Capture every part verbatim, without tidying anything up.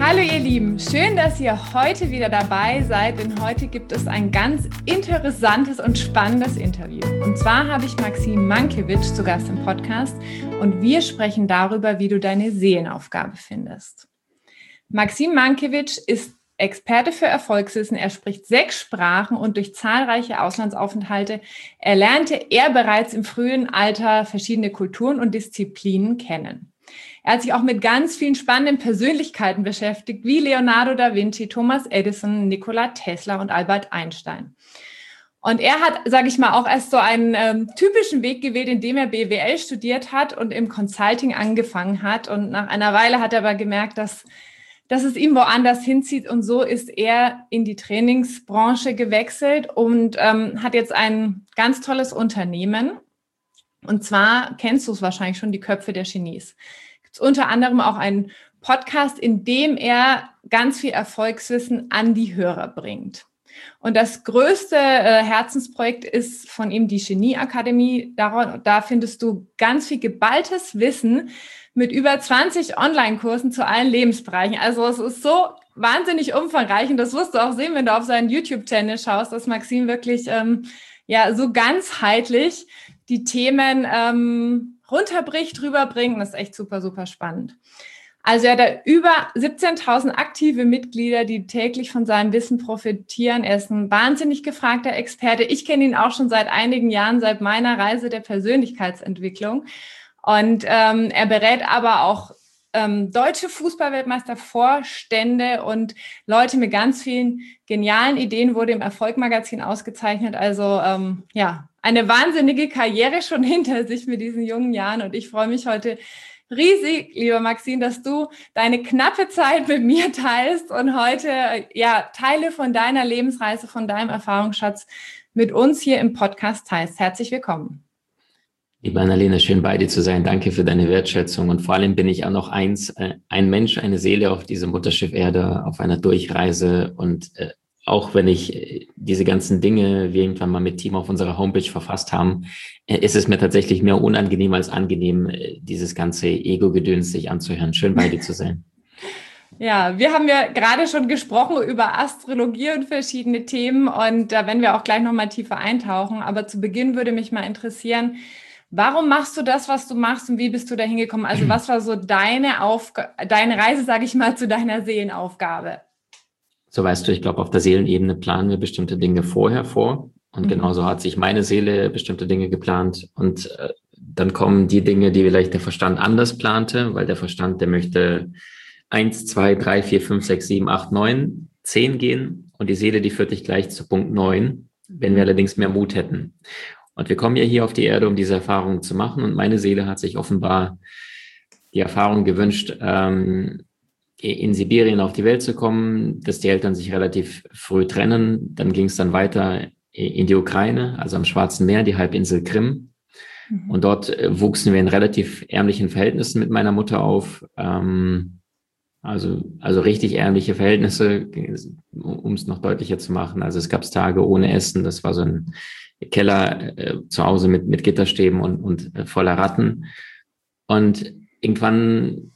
Hallo ihr Lieben, schön, dass ihr heute wieder dabei seid, denn heute gibt es ein ganz interessantes und spannendes Interview. Und zwar habe ich Maxim Mankiewicz zu Gast im Podcast und wir sprechen darüber, wie du deine Seelenaufgabe findest. Maxim Mankiewicz ist Experte für Erfolgswissen, er spricht sechs Sprachen und durch zahlreiche Auslandsaufenthalte erlernte er bereits im frühen Alter verschiedene Kulturen und Disziplinen kennen. Er hat sich auch mit ganz vielen spannenden Persönlichkeiten beschäftigt, wie Leonardo da Vinci, Thomas Edison, Nikola Tesla und Albert Einstein. Und er hat, sage ich mal, auch erst so einen ähm, typischen Weg gewählt, indem er B W L studiert hat und im Consulting angefangen hat. Und nach einer Weile hat er aber gemerkt, dass, dass es ihm woanders hinzieht. Und so ist er in die Trainingsbranche gewechselt und ähm, hat jetzt ein ganz tolles Unternehmen. Und zwar kennst du es wahrscheinlich schon, die Köpfe der Genies. Unter anderem auch einen Podcast, in dem er ganz viel Erfolgswissen an die Hörer bringt. Und das größte äh, Herzensprojekt ist von ihm die Genie-Akademie. Da, da findest du ganz viel geballtes Wissen mit über zwanzig Online-Kursen zu allen Lebensbereichen. Also es ist so wahnsinnig umfangreich und das wirst du auch sehen, wenn du auf seinen YouTube-Channel schaust, dass Maxim wirklich ähm, ja so ganzheitlich die Themen ähm, runterbricht, rüberbringt. Das ist echt super, super spannend. Also er hat da über siebzehntausend aktive Mitglieder, die täglich von seinem Wissen profitieren. Er ist ein wahnsinnig gefragter Experte. Ich kenne ihn auch schon seit einigen Jahren, seit meiner Reise der Persönlichkeitsentwicklung. Und ähm, er berät aber auch ähm, deutsche Fußballweltmeister, Vorstände und Leute mit ganz vielen genialen Ideen, wurde im Erfolg-Magazin ausgezeichnet. Also ähm, ja, eine wahnsinnige Karriere schon hinter sich mit diesen jungen Jahren. Und ich freue mich heute riesig, lieber Maxim, dass du deine knappe Zeit mit mir teilst und heute ja Teile von deiner Lebensreise, von deinem Erfahrungsschatz mit uns hier im Podcast teilst. Herzlich willkommen. Liebe Annalena, schön bei dir zu sein. Danke für deine Wertschätzung. Und vor allem bin ich auch noch eins, äh, ein Mensch, eine Seele auf diesem Mutterschiff Erde, auf einer Durchreise. Und äh, auch wenn ich äh, diese ganzen Dinge wir irgendwann mal mit Team auf unserer Homepage verfasst haben, äh, ist es mir tatsächlich mehr unangenehm als angenehm, äh, dieses ganze Ego-Gedöns sich anzuhören. Schön bei dir zu sein. Ja, wir haben ja gerade schon gesprochen über Astrologie und verschiedene Themen und da werden wir auch gleich nochmal tiefer eintauchen. Aber zu Beginn würde mich mal interessieren, warum machst du das, was du machst und wie bist du da hingekommen? Also was war so deine Aufga- deine Reise, sage ich mal, zu deiner Seelenaufgabe? So weißt du, ich glaube, auf der Seelenebene planen wir bestimmte Dinge vorher vor. Und mhm. genauso hat sich meine Seele bestimmte Dinge geplant. Und äh, dann kommen die Dinge, die vielleicht der Verstand anders plante, weil der Verstand, der möchte eins, zwei, drei, vier, fünf, sechs, sieben, acht, neun, zehn gehen. Und die Seele, die führt dich gleich zu Punkt neun, wenn wir allerdings mehr Mut hätten. Und wir kommen ja hier auf die Erde, um diese Erfahrungen zu machen. Und meine Seele hat sich offenbar die Erfahrung gewünscht, ähm, in Sibirien auf die Welt zu kommen, dass die Eltern sich relativ früh trennen. Dann ging es dann weiter in die Ukraine, also am Schwarzen Meer, die Halbinsel Krim. Mhm. Und dort wuchsen wir in relativ ärmlichen Verhältnissen mit meiner Mutter auf. Ähm, also, also richtig ärmliche Verhältnisse, um es noch deutlicher zu machen. Also es gab Tage ohne Essen. Das war so ein Keller äh, zu Hause mit, mit Gitterstäben und, und äh, voller Ratten. Und irgendwann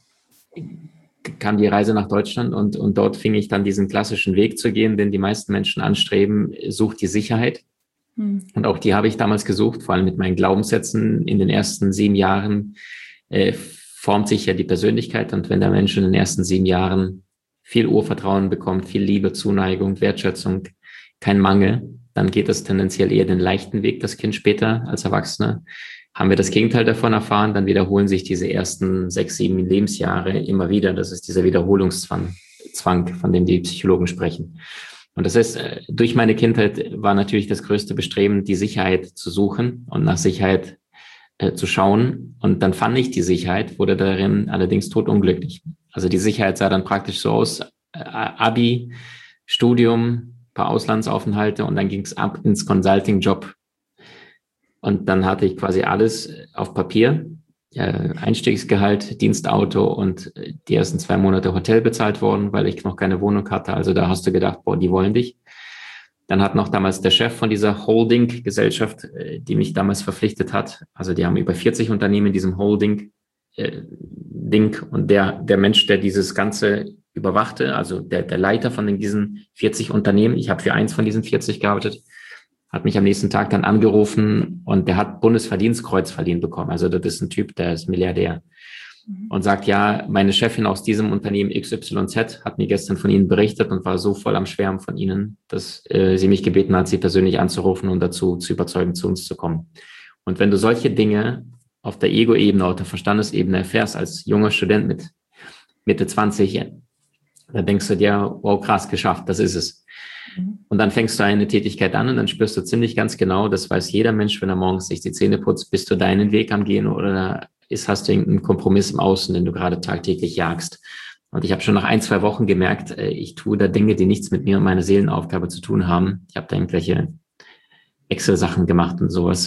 kam die Reise nach Deutschland und, und dort fing ich dann diesen klassischen Weg zu gehen, den die meisten Menschen anstreben, sucht die Sicherheit. Hm. Und auch die habe ich damals gesucht, vor allem mit meinen Glaubenssätzen. In den ersten sieben Jahren äh, formt sich ja die Persönlichkeit. Und wenn der Mensch in den ersten sieben Jahren viel Urvertrauen bekommt, viel Liebe, Zuneigung, Wertschätzung, kein Mangel, dann geht es tendenziell eher den leichten Weg, das Kind später als Erwachsener. Haben wir das Gegenteil davon erfahren, dann wiederholen sich diese ersten sechs, sieben Lebensjahre immer wieder. Das ist dieser Wiederholungszwang, Zwang, von dem die Psychologen sprechen. Und das heißt, durch meine Kindheit war natürlich das größte Bestreben, die Sicherheit zu suchen und nach Sicherheit äh, zu schauen. Und dann fand ich die Sicherheit, wurde darin allerdings totunglücklich. Also die Sicherheit sah dann praktisch so aus, äh, Abi, Studium, paar Auslandsaufenthalte und dann ging es ab ins Consulting-Job. Und dann hatte ich quasi alles auf Papier, äh, Einstiegsgehalt, Dienstauto und die ersten zwei Monate Hotel bezahlt worden, weil ich noch keine Wohnung hatte. Also da hast du gedacht, boah, die wollen dich. Dann hat noch damals der Chef von dieser Holding-Gesellschaft, äh, die mich damals verpflichtet hat, also die haben über vierzig Unternehmen in diesem Holding äh, Ding und der, der Mensch, der dieses ganze überwachte, also der, der Leiter von diesen vierzig Unternehmen, ich habe für eins von diesen vierzig gearbeitet, hat mich am nächsten Tag dann angerufen und der hat Bundesverdienstkreuz verliehen bekommen. Also das ist ein Typ, der ist Milliardär. Und sagt, ja, meine Chefin aus diesem Unternehmen X Y Z hat mir gestern von Ihnen berichtet und war so voll am Schwärmen von Ihnen, dass äh, sie mich gebeten hat, Sie persönlich anzurufen und dazu zu überzeugen, zu uns zu kommen. Und wenn du solche Dinge auf der Ego-Ebene, auf der Verstandesebene erfährst, als junger Student mit Mitte zwanzig, dann denkst du dir, wow, krass, geschafft, das ist es. Mhm. Und dann fängst du eine Tätigkeit an und dann spürst du ziemlich ganz genau, das weiß jeder Mensch, wenn er morgens sich die Zähne putzt, bist du deinen Weg am Gehen oder ist, hast du irgendeinen Kompromiss im Außen, den du gerade tagtäglich jagst. Und ich habe schon nach ein, zwei Wochen gemerkt, ich tue da Dinge, die nichts mit mir und meiner Seelenaufgabe zu tun haben. Ich habe da irgendwelche Excel-Sachen gemacht und sowas.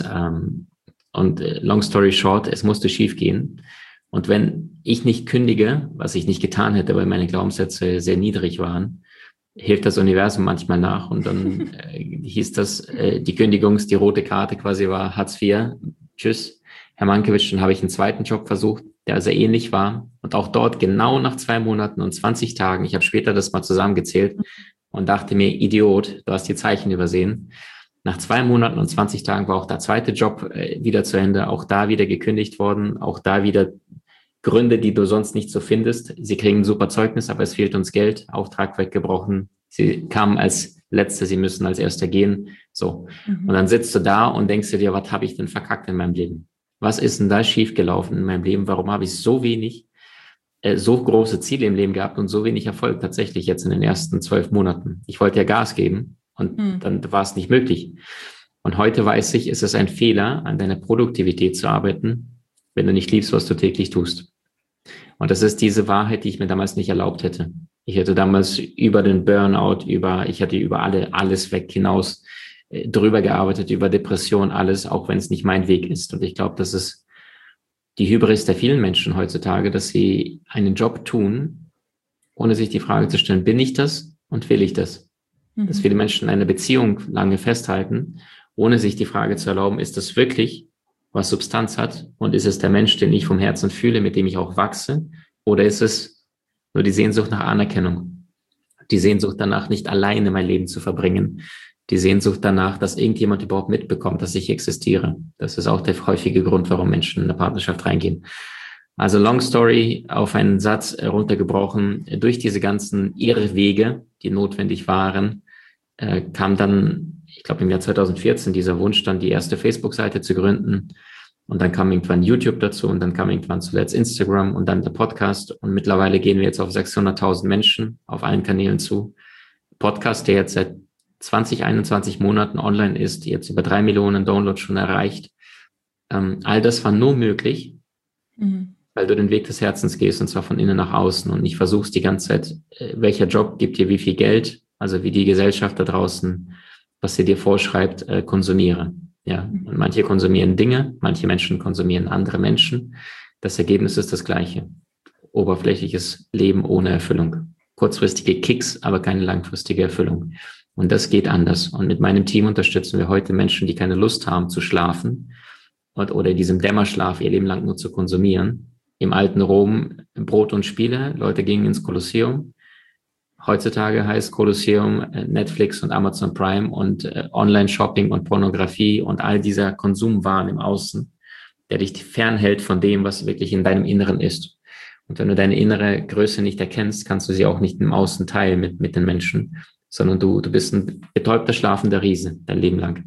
Und long story short, es musste schief gehen. Und wenn ich nicht kündige, was ich nicht getan hätte, weil meine Glaubenssätze sehr niedrig waren, hilft das Universum manchmal nach. Und dann hieß das, die Kündigungs-, die rote Karte quasi war Hartz vier. Tschüss. Herr Mankiewicz, dann habe ich einen zweiten Job versucht, der sehr ähnlich war. Und auch dort genau nach zwei Monaten und zwanzig Tagen, ich habe später das mal zusammengezählt und dachte mir, Idiot, du hast die Zeichen übersehen. Nach zwei Monaten und zwanzig Tagen war auch der zweite Job äh, wieder zu Ende, auch da wieder gekündigt worden, auch da wieder Gründe, die du sonst nicht so findest. Sie kriegen ein super Zeugnis, aber es fehlt uns Geld, Auftrag weggebrochen. Sie kamen als Letzte, sie müssen als Erster gehen. So. Mhm. Und dann sitzt du da und denkst dir, was habe ich denn verkackt in meinem Leben? Was ist denn da schiefgelaufen in meinem Leben? Warum habe ich so wenig, äh, so große Ziele im Leben gehabt und so wenig Erfolg tatsächlich jetzt in den ersten zwölf Monaten? Ich wollte ja Gas geben und hm. dann war es nicht möglich. Und heute weiß ich, ist es ein Fehler, an deiner Produktivität zu arbeiten, wenn du nicht liebst, was du täglich tust. Und das ist diese Wahrheit, die ich mir damals nicht erlaubt hätte. Ich hätte damals über den Burnout, über, ich hatte über alle, alles weg hinaus drüber gearbeitet, über Depression, alles, auch wenn es nicht mein Weg ist. Und ich glaube, das ist die Hybris der vielen Menschen heutzutage, dass sie einen Job tun, ohne sich die Frage zu stellen, bin ich das und will ich das? Mhm. Dass viele Menschen eine Beziehung lange festhalten, ohne sich die Frage zu erlauben, ist das wirklich, was Substanz hat? Und ist es der Mensch, den ich vom Herzen fühle, mit dem ich auch wachse? Oder ist es nur die Sehnsucht nach Anerkennung? Die Sehnsucht danach, nicht alleine mein Leben zu verbringen? Die Sehnsucht danach, dass irgendjemand überhaupt mitbekommt, dass ich existiere. Das ist auch der häufige Grund, warum Menschen in eine Partnerschaft reingehen. Also long story auf einen Satz runtergebrochen. Durch diese ganzen Irrwege, die notwendig waren, äh, kam dann, ich glaube im Jahr zweitausendvierzehn, dieser Wunsch, dann die erste Facebook-Seite zu gründen. Und dann kam irgendwann YouTube dazu und dann kam irgendwann zuletzt Instagram und dann der Podcast. Und mittlerweile gehen wir jetzt auf sechshunderttausend Menschen auf allen Kanälen zu. Podcast, der jetzt seit zwanzig, einundzwanzig Monaten online ist, jetzt über drei Millionen Downloads schon erreicht. Ähm, all das war nur möglich, mhm. weil du den Weg des Herzens gehst und zwar von innen nach außen und nicht versuchst die ganze Zeit, äh, welcher Job gibt dir wie viel Geld, also wie die Gesellschaft da draußen, was sie dir vorschreibt, äh, konsumiere. Ja, mhm. Und manche konsumieren Dinge, manche Menschen konsumieren andere Menschen. Das Ergebnis ist das gleiche. Oberflächliches Leben ohne Erfüllung. Kurzfristige Kicks, aber keine langfristige Erfüllung. Und das geht anders. Und mit meinem Team unterstützen wir heute Menschen, die keine Lust haben zu schlafen und, oder in diesem Dämmerschlaf ihr Leben lang nur zu konsumieren. Im alten Rom Brot und Spiele. Leute gingen ins Kolosseum. Heutzutage heißt Kolosseum Netflix und Amazon Prime und äh, Online-Shopping und Pornografie und all dieser Konsumwahn im Außen, der dich fernhält von dem, was wirklich in deinem Inneren ist. Und wenn du deine innere Größe nicht erkennst, kannst du sie auch nicht im Außen teilen mit, mit den Menschen, sondern du, du bist ein betäubter, schlafender Riese dein Leben lang.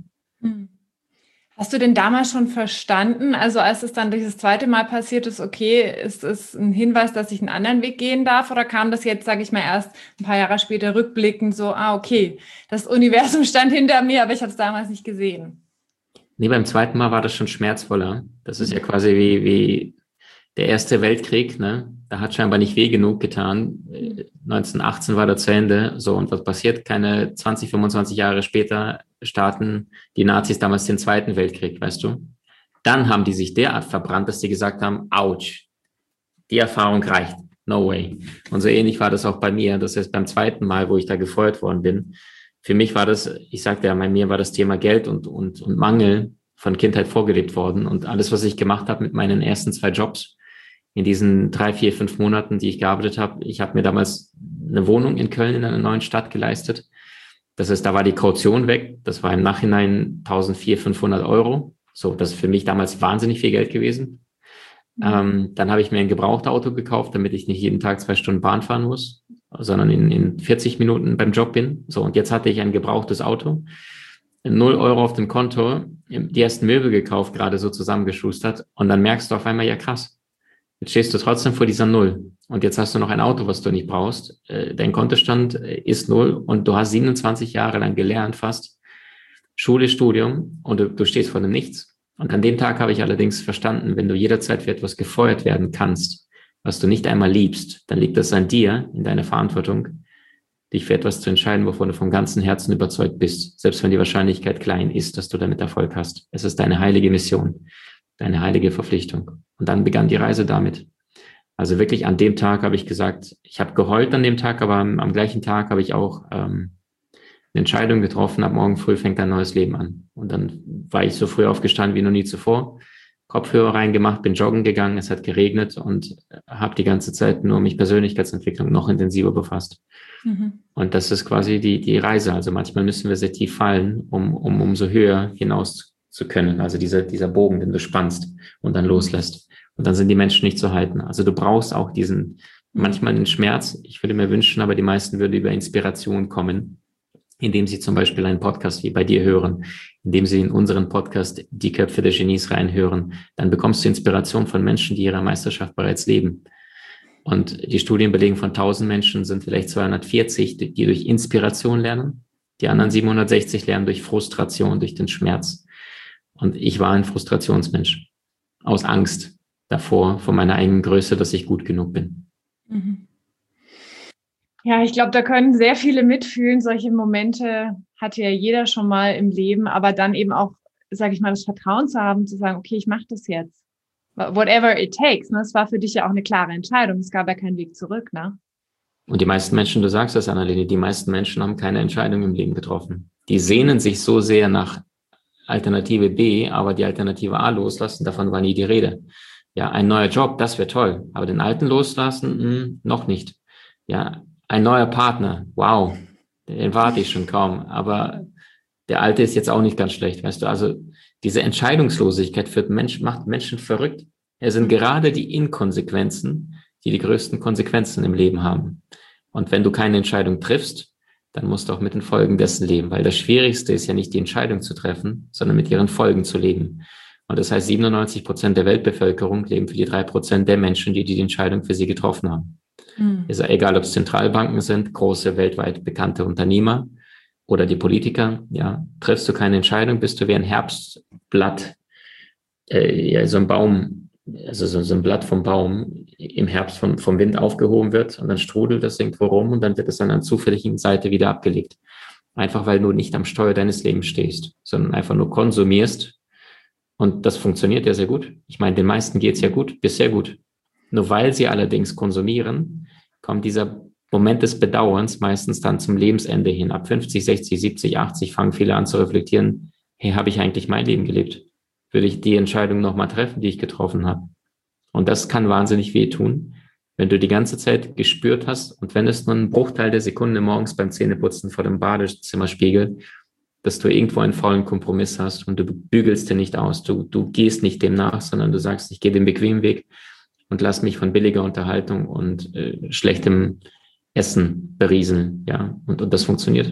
Hast du denn damals schon verstanden, also als es dann dieses zweite Mal passiert ist, okay, ist es ein Hinweis, dass ich einen anderen Weg gehen darf, oder kam das jetzt, sage ich mal, erst ein paar Jahre später rückblickend so, ah, okay, das Universum stand hinter mir, aber ich habe es damals nicht gesehen? Nee, beim zweiten Mal war das schon schmerzvoller. Das ist ja quasi wie, wie der Erste Weltkrieg, ne? Da hat scheinbar nicht weh genug getan. neunzehnhundertachtzehn war da zu Ende. So, und was passiert? Keine zwanzig, fünfundzwanzig Jahre später starten die Nazis damals den Zweiten Weltkrieg, weißt du? Dann haben die sich derart verbrannt, dass die gesagt haben, ouch, die Erfahrung reicht. No way. Und so ähnlich war das auch bei mir. Das heißt, beim zweiten Mal, wo ich da gefeuert worden bin, für mich war das, ich sagte ja, bei mir war das Thema Geld und, und, und Mangel von Kindheit vorgelebt worden. Und alles, was ich gemacht habe mit meinen ersten zwei Jobs, in diesen drei, vier, fünf Monaten, die ich gearbeitet habe, ich habe mir damals eine Wohnung in Köln in einer neuen Stadt geleistet. Das ist, da war die Kaution weg. Das war im Nachhinein eintausendvierhundert, fünfhundert Euro. So, das ist für mich damals wahnsinnig viel Geld gewesen. Mhm. Ähm, dann habe ich mir ein Gebrauchtauto gekauft, damit ich nicht jeden Tag zwei Stunden Bahn fahren muss, sondern in, in vierzig Minuten beim Job bin. So, und jetzt hatte ich ein gebrauchtes Auto. Null Euro auf dem Konto, die ersten Möbel gekauft, gerade so zusammengeschustert. Und dann merkst du auf einmal, ja krass, jetzt stehst du trotzdem vor dieser Null. Und jetzt hast du noch ein Auto, was du nicht brauchst. Dein Kontostand ist Null und du hast siebenundzwanzig Jahre lang gelernt fast, Schule, Studium, und du, du stehst vor dem Nichts. Und an dem Tag habe ich allerdings verstanden, wenn du jederzeit für etwas gefeuert werden kannst, was du nicht einmal liebst, dann liegt das an dir, in deiner Verantwortung, dich für etwas zu entscheiden, wovon du vom ganzen Herzen überzeugt bist, selbst wenn die Wahrscheinlichkeit klein ist, dass du damit Erfolg hast. Es ist deine heilige Mission, deine heilige Verpflichtung. Und dann begann die Reise damit. Also wirklich an dem Tag habe ich gesagt, ich habe geheult an dem Tag, aber am, am gleichen Tag habe ich auch ähm, eine Entscheidung getroffen, ab morgen früh fängt ein neues Leben an. Und dann war ich so früh aufgestanden wie noch nie zuvor, Kopfhörer reingemacht, bin joggen gegangen, es hat geregnet und habe die ganze Zeit nur mich Persönlichkeitsentwicklung noch intensiver befasst. Mhm. Und das ist quasi die, die Reise. Also manchmal müssen wir sehr tief fallen, um, um umso höher hinaus zu können. Also dieser, dieser Bogen, den du spannst und dann loslässt. Und dann sind die Menschen nicht zu halten. Also du brauchst auch diesen, manchmal den Schmerz. Ich würde mir wünschen, aber die meisten würden über Inspiration kommen, indem sie zum Beispiel einen Podcast wie bei dir hören, indem sie in unseren Podcast Die Köpfe der Genies reinhören. Dann bekommst du Inspiration von Menschen, die ihre Meisterschaft bereits leben. Und die Studien belegen, von tausend Menschen sind vielleicht zweihundertvierzig, die durch Inspiration lernen. Die anderen siebenhundertsechzig lernen durch Frustration, durch den Schmerz. Und ich war ein Frustrationsmensch. Aus Angst davor, vor meiner eigenen Größe, dass ich gut genug bin. Mhm. Ja, ich glaube, da können sehr viele mitfühlen. Solche Momente hatte ja jeder schon mal im Leben, aber dann eben auch, sage ich mal, das Vertrauen zu haben, zu sagen, okay, ich mache das jetzt. Whatever it takes. Ne? Es war für dich ja auch eine klare Entscheidung. Es gab ja keinen Weg zurück. Ne? Und die meisten Menschen, du sagst das, Annalene, die meisten Menschen haben keine Entscheidung im Leben getroffen. Die sehnen sich so sehr nach Alternative B, aber die Alternative A loslassen, davon war nie die Rede. Ja, ein neuer Job, das wäre toll, aber den alten loslassen, mh, noch nicht. Ja, ein neuer Partner, wow, den warte ich schon kaum, aber der alte ist jetzt auch nicht ganz schlecht, weißt du, also diese Entscheidungslosigkeit führt Mensch, macht Menschen verrückt. Es sind gerade die Inkonsequenzen, die die größten Konsequenzen im Leben haben. Und wenn du keine Entscheidung triffst, dann musst du auch mit den Folgen dessen leben, weil das Schwierigste ist ja nicht die Entscheidung zu treffen, sondern mit ihren Folgen zu leben. Und das heißt, siebenundneunzig Prozent der Weltbevölkerung leben für die drei Prozent der Menschen, die die Entscheidung für sie getroffen haben. Mhm. Ist ja egal, ob es Zentralbanken sind, große, weltweit bekannte Unternehmer oder die Politiker. Ja, triffst du keine Entscheidung, bist du wie ein Herbstblatt, äh, ja, so ein Baum, also so, so ein Blatt vom Baum im Herbst vom, vom Wind aufgehoben wird und dann strudelt das irgendwo rum und dann wird es an einer zufälligen Seite wieder abgelegt. Einfach weil du nicht am Steuer deines Lebens stehst, sondern einfach nur konsumierst. Und das funktioniert ja sehr gut. Ich meine, den meisten geht's ja gut, bis sehr gut. Nur weil sie allerdings konsumieren, kommt dieser Moment des Bedauerns meistens dann zum Lebensende hin. Ab fünfzig, sechzig, siebzig, achtzig fangen viele an zu reflektieren, hey, habe ich eigentlich mein Leben gelebt? Würde ich die Entscheidung nochmal treffen, die ich getroffen habe? Und das kann wahnsinnig wehtun, wenn du die ganze Zeit gespürt hast und wenn es nur ein Bruchteil der Sekunde morgens beim Zähneputzen vor dem Badezimmerspiegel, dass du irgendwo einen faulen Kompromiss hast und du bügelst dir nicht aus, du, du gehst nicht dem nach, sondern du sagst, ich gehe den bequemen Weg und lass mich von billiger Unterhaltung und äh, schlechtem Essen berieseln, ja, und, und das funktioniert.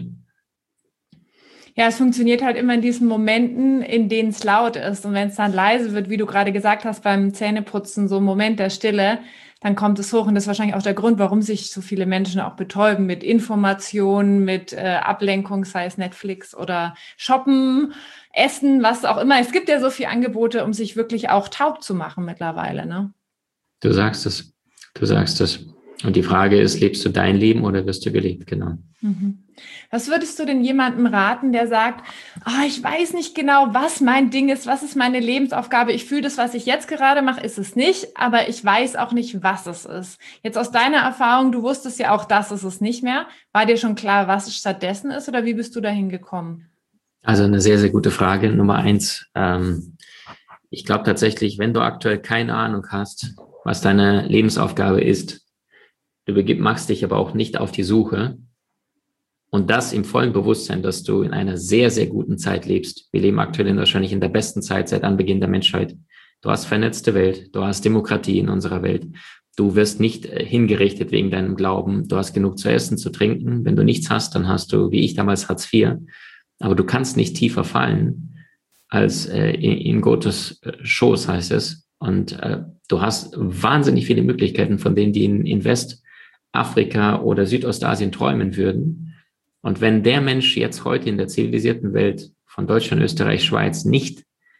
Ja, es funktioniert halt immer in diesen Momenten, in denen es laut ist und wenn es dann leise wird, wie du gerade gesagt hast, beim Zähneputzen, so ein Moment der Stille, dann kommt es hoch und das ist wahrscheinlich auch der Grund, warum sich so viele Menschen auch betäuben mit Informationen, mit äh, Ablenkung, sei es Netflix oder Shoppen, Essen, was auch immer. Es gibt ja so viele Angebote, um sich wirklich auch taub zu machen mittlerweile, ne? Du sagst es, du sagst es. Und die Frage ist, lebst du dein Leben oder wirst du gelebt? Genau. Mhm. Was würdest du denn jemandem raten, der sagt, oh, ich weiß nicht genau, was mein Ding ist, was ist meine Lebensaufgabe, ich fühle das, was ich jetzt gerade mache, ist es nicht, aber ich weiß auch nicht, was es ist. Jetzt aus deiner Erfahrung, du wusstest ja auch, das ist es nicht mehr. War dir schon klar, was es stattdessen ist oder wie bist du dahin gekommen? Also eine sehr, sehr gute Frage. Nummer eins, ähm, ich glaube tatsächlich, wenn du aktuell keine Ahnung hast, was deine Lebensaufgabe ist, Du begib, machst dich aber auch nicht auf die Suche. Und das im vollen Bewusstsein, dass du in einer sehr, sehr guten Zeit lebst. Wir leben aktuell in, wahrscheinlich in der besten Zeit seit Anbeginn der Menschheit. Du hast vernetzte Welt, du hast Demokratie in unserer Welt. Du wirst nicht hingerichtet wegen deinem Glauben. Du hast genug zu essen, zu trinken. Wenn du nichts hast, dann hast du, wie ich damals, Hartz vier. Aber du kannst nicht tiefer fallen als äh, in, in Gottes Schoß, heißt es. Und äh, du hast wahnsinnig viele Möglichkeiten, von denen die in, in Westafrika oder Südostasien träumen würden. Und wenn der Mensch jetzt heute in der zivilisierten Welt von Deutschland, Österreich, Schweiz nicht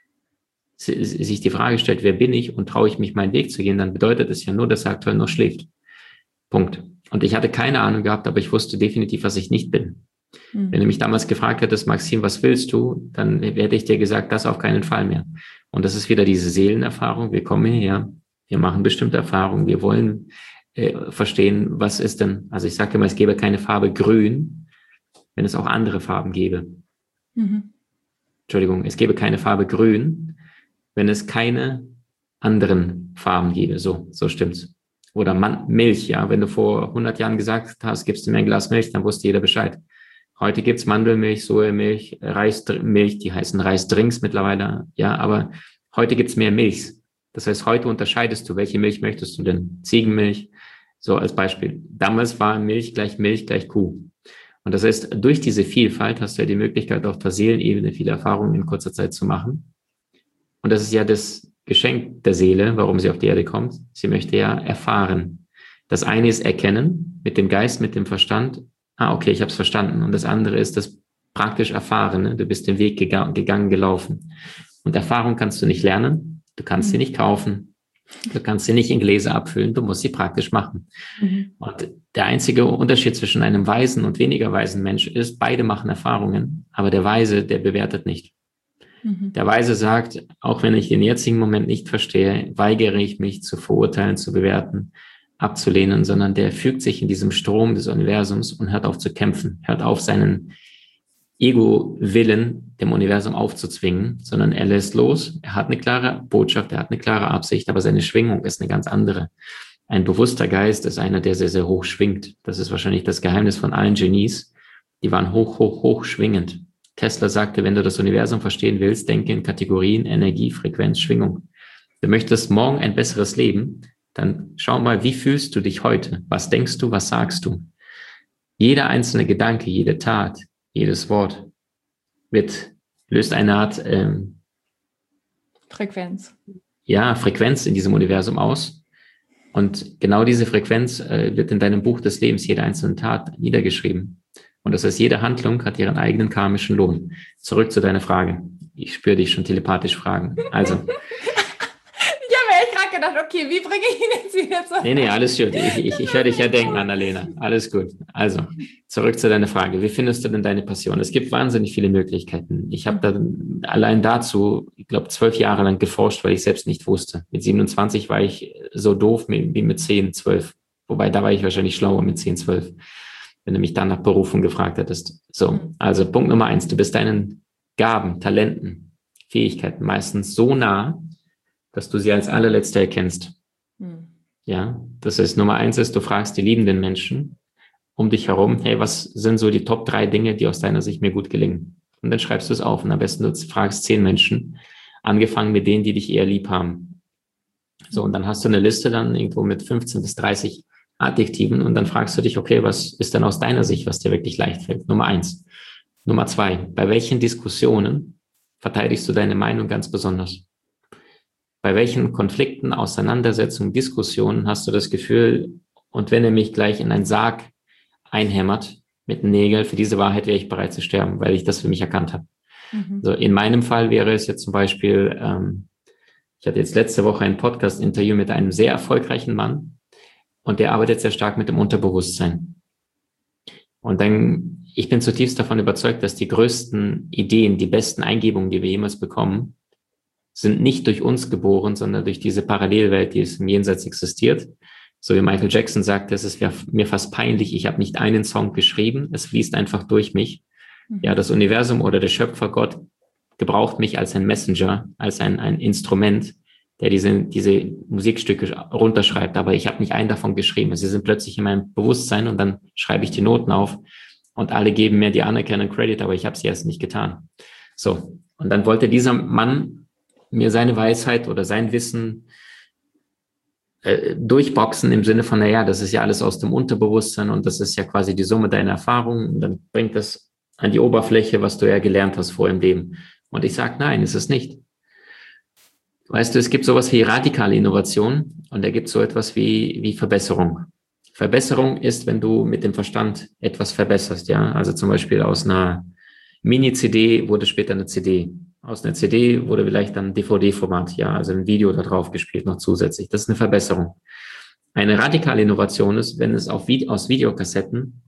sich die Frage stellt, wer bin ich und traue ich mich, meinen Weg zu gehen, dann bedeutet es ja nur, dass er aktuell noch schläft. Punkt. Und ich hatte keine Ahnung gehabt, aber ich wusste definitiv, was ich nicht bin. Mhm. Wenn du mich damals gefragt hättest, Maxim, was willst du? Dann hätte ich dir gesagt, das auf keinen Fall mehr. Und das ist wieder diese Seelenerfahrung. Wir kommen hierher, wir machen bestimmte Erfahrungen, wir wollen äh, verstehen, was ist denn, also ich sage immer, es gäbe keine Farbe grün, wenn es auch andere Farben gäbe. Mhm. Entschuldigung, es gäbe keine Farbe grün, wenn es keine anderen Farben gäbe. So, so stimmt's. Oder Man- Milch, ja. Wenn du vor hundert Jahren gesagt hast, gibst du mir ein Glas Milch, dann wusste jeder Bescheid. Heute gibt's Mandelmilch, Sojamilch, Reismilch, die heißen Reisdrinks mittlerweile, ja. Aber heute gibt's mehr Milch. Das heißt, heute unterscheidest du, welche Milch möchtest du denn? Ziegenmilch, so als Beispiel. Damals war Milch gleich Milch gleich Kuh. Und das heißt, durch diese Vielfalt hast du ja die Möglichkeit, auf der Seelenebene viele Erfahrungen in kurzer Zeit zu machen. Und das ist ja das Geschenk der Seele, warum sie auf die Erde kommt. Sie möchte ja erfahren. Das eine ist erkennen, mit dem Geist, mit dem Verstand. Ah, okay, ich habe es verstanden. Und das andere ist das praktisch Erfahrene. Du bist den Weg gegangen, gegangen, gelaufen. Und Erfahrung kannst du nicht lernen. Du kannst mhm. sie nicht kaufen. Du kannst sie nicht in Gläser abfüllen. Du musst sie praktisch machen. Mhm. Und der einzige Unterschied zwischen einem weisen und weniger weisen Mensch ist, beide machen Erfahrungen. Aber der Weise, der bewertet nicht. Der Weise sagt, auch wenn ich den jetzigen Moment nicht verstehe, weigere ich mich zu verurteilen, zu bewerten, abzulehnen, sondern der fügt sich in diesem Strom des Universums und hört auf zu kämpfen, hört auf seinen Ego-Willen dem Universum aufzuzwingen, sondern er lässt los, er hat eine klare Botschaft, er hat eine klare Absicht, aber seine Schwingung ist eine ganz andere. Ein bewusster Geist ist einer, der sehr, sehr hoch schwingt. Das ist wahrscheinlich das Geheimnis von allen Genies. Die waren hoch, hoch, hoch schwingend. Tesla sagte, wenn du das Universum verstehen willst, denke in Kategorien Energie, Frequenz, Schwingung. Du möchtest morgen ein besseres Leben, dann schau mal, wie fühlst du dich heute? Was denkst du, was sagst du? Jeder einzelne Gedanke, jede Tat, jedes Wort wird, löst eine Art ähm, Frequenz. Ja, Frequenz in diesem Universum aus. Und genau diese Frequenz äh, wird in deinem Buch des Lebens, jede einzelne Tat, niedergeschrieben. Und das heißt, jede Handlung hat ihren eigenen karmischen Lohn. Zurück zu deiner Frage. Ich spüre dich schon telepathisch fragen. Also. Ich habe mir echt gerade gedacht, okay, wie bringe ich ihn jetzt wieder zurück? Nee, nee, alles gut. Ich, ich, ich höre dich ja denken, Annalena. Alles gut. Also, zurück zu deiner Frage. Wie findest du denn deine Passion? Es gibt wahnsinnig viele Möglichkeiten. Ich habe da allein dazu, ich glaube, zwölf Jahre lang geforscht, weil ich selbst nicht wusste. Mit siebenundzwanzig war ich so doof wie mit zehn, zwölf. Wobei, da war ich wahrscheinlich schlauer mit zehn, zwölf. Wenn du mich dann nach Berufung gefragt hättest. So, also Punkt Nummer eins, du bist deinen Gaben, Talenten, Fähigkeiten meistens so nah, dass du sie als allerletzte erkennst. Mhm. Ja, das heißt, Nummer eins ist, du fragst die liebenden Menschen um dich herum, hey, was sind so die Top drei Dinge, die aus deiner Sicht mir gut gelingen? Und dann schreibst du es auf und am besten du fragst zehn Menschen, angefangen mit denen, die dich eher lieb haben. So, und dann hast du eine Liste dann irgendwo mit fünfzehn bis dreißig Adjektiven und dann fragst du dich, okay, was ist denn aus deiner Sicht, was dir wirklich leicht fällt? Nummer eins. Nummer zwei, bei welchen Diskussionen verteidigst du deine Meinung ganz besonders? Bei welchen Konflikten, Auseinandersetzungen, Diskussionen hast du das Gefühl, und wenn er mich gleich in einen Sarg einhämmert mit einem Nägel, für diese Wahrheit wäre ich bereit zu sterben, weil ich das für mich erkannt habe. Mhm. So, in meinem Fall wäre es jetzt zum Beispiel, ähm, ich hatte jetzt letzte Woche ein Podcast-Interview mit einem sehr erfolgreichen Mann, und der arbeitet sehr stark mit dem Unterbewusstsein. Und dann, ich bin zutiefst davon überzeugt, dass die größten Ideen, die besten Eingebungen, die wir jemals bekommen, sind nicht durch uns geboren, sondern durch diese Parallelwelt, die es im Jenseits existiert. So wie Michael Jackson sagte, es ist mir fast peinlich, ich habe nicht einen Song geschrieben, es fließt einfach durch mich. Mhm. Ja, das Universum oder der Schöpfer Gott gebraucht mich als ein Messenger, als ein, ein Instrument, der diese, diese Musikstücke runterschreibt, aber ich habe nicht einen davon geschrieben. Sie sind plötzlich in meinem Bewusstsein und dann schreibe ich die Noten auf und alle geben mir die Anerkennung Credit, aber ich habe sie erst nicht getan. So, und dann wollte dieser Mann mir seine Weisheit oder sein Wissen äh, durchboxen im Sinne von, naja, das ist ja alles aus dem Unterbewusstsein und das ist ja quasi die Summe deiner Erfahrungen und dann bringt das an die Oberfläche, was du ja gelernt hast vor im Leben. Und ich sage, nein, ist es nicht. Weißt du, es gibt sowas wie radikale Innovation und da gibt es so etwas wie, wie Verbesserung. Verbesserung ist, wenn du mit dem Verstand etwas verbesserst, ja. Also zum Beispiel aus einer Mini-C D wurde später eine C D. Aus einer C D wurde vielleicht dann D V D-Format, ja, also ein Video da drauf gespielt noch zusätzlich. Das ist eine Verbesserung. Eine radikale Innovation ist, wenn es auf Vide- aus Videokassetten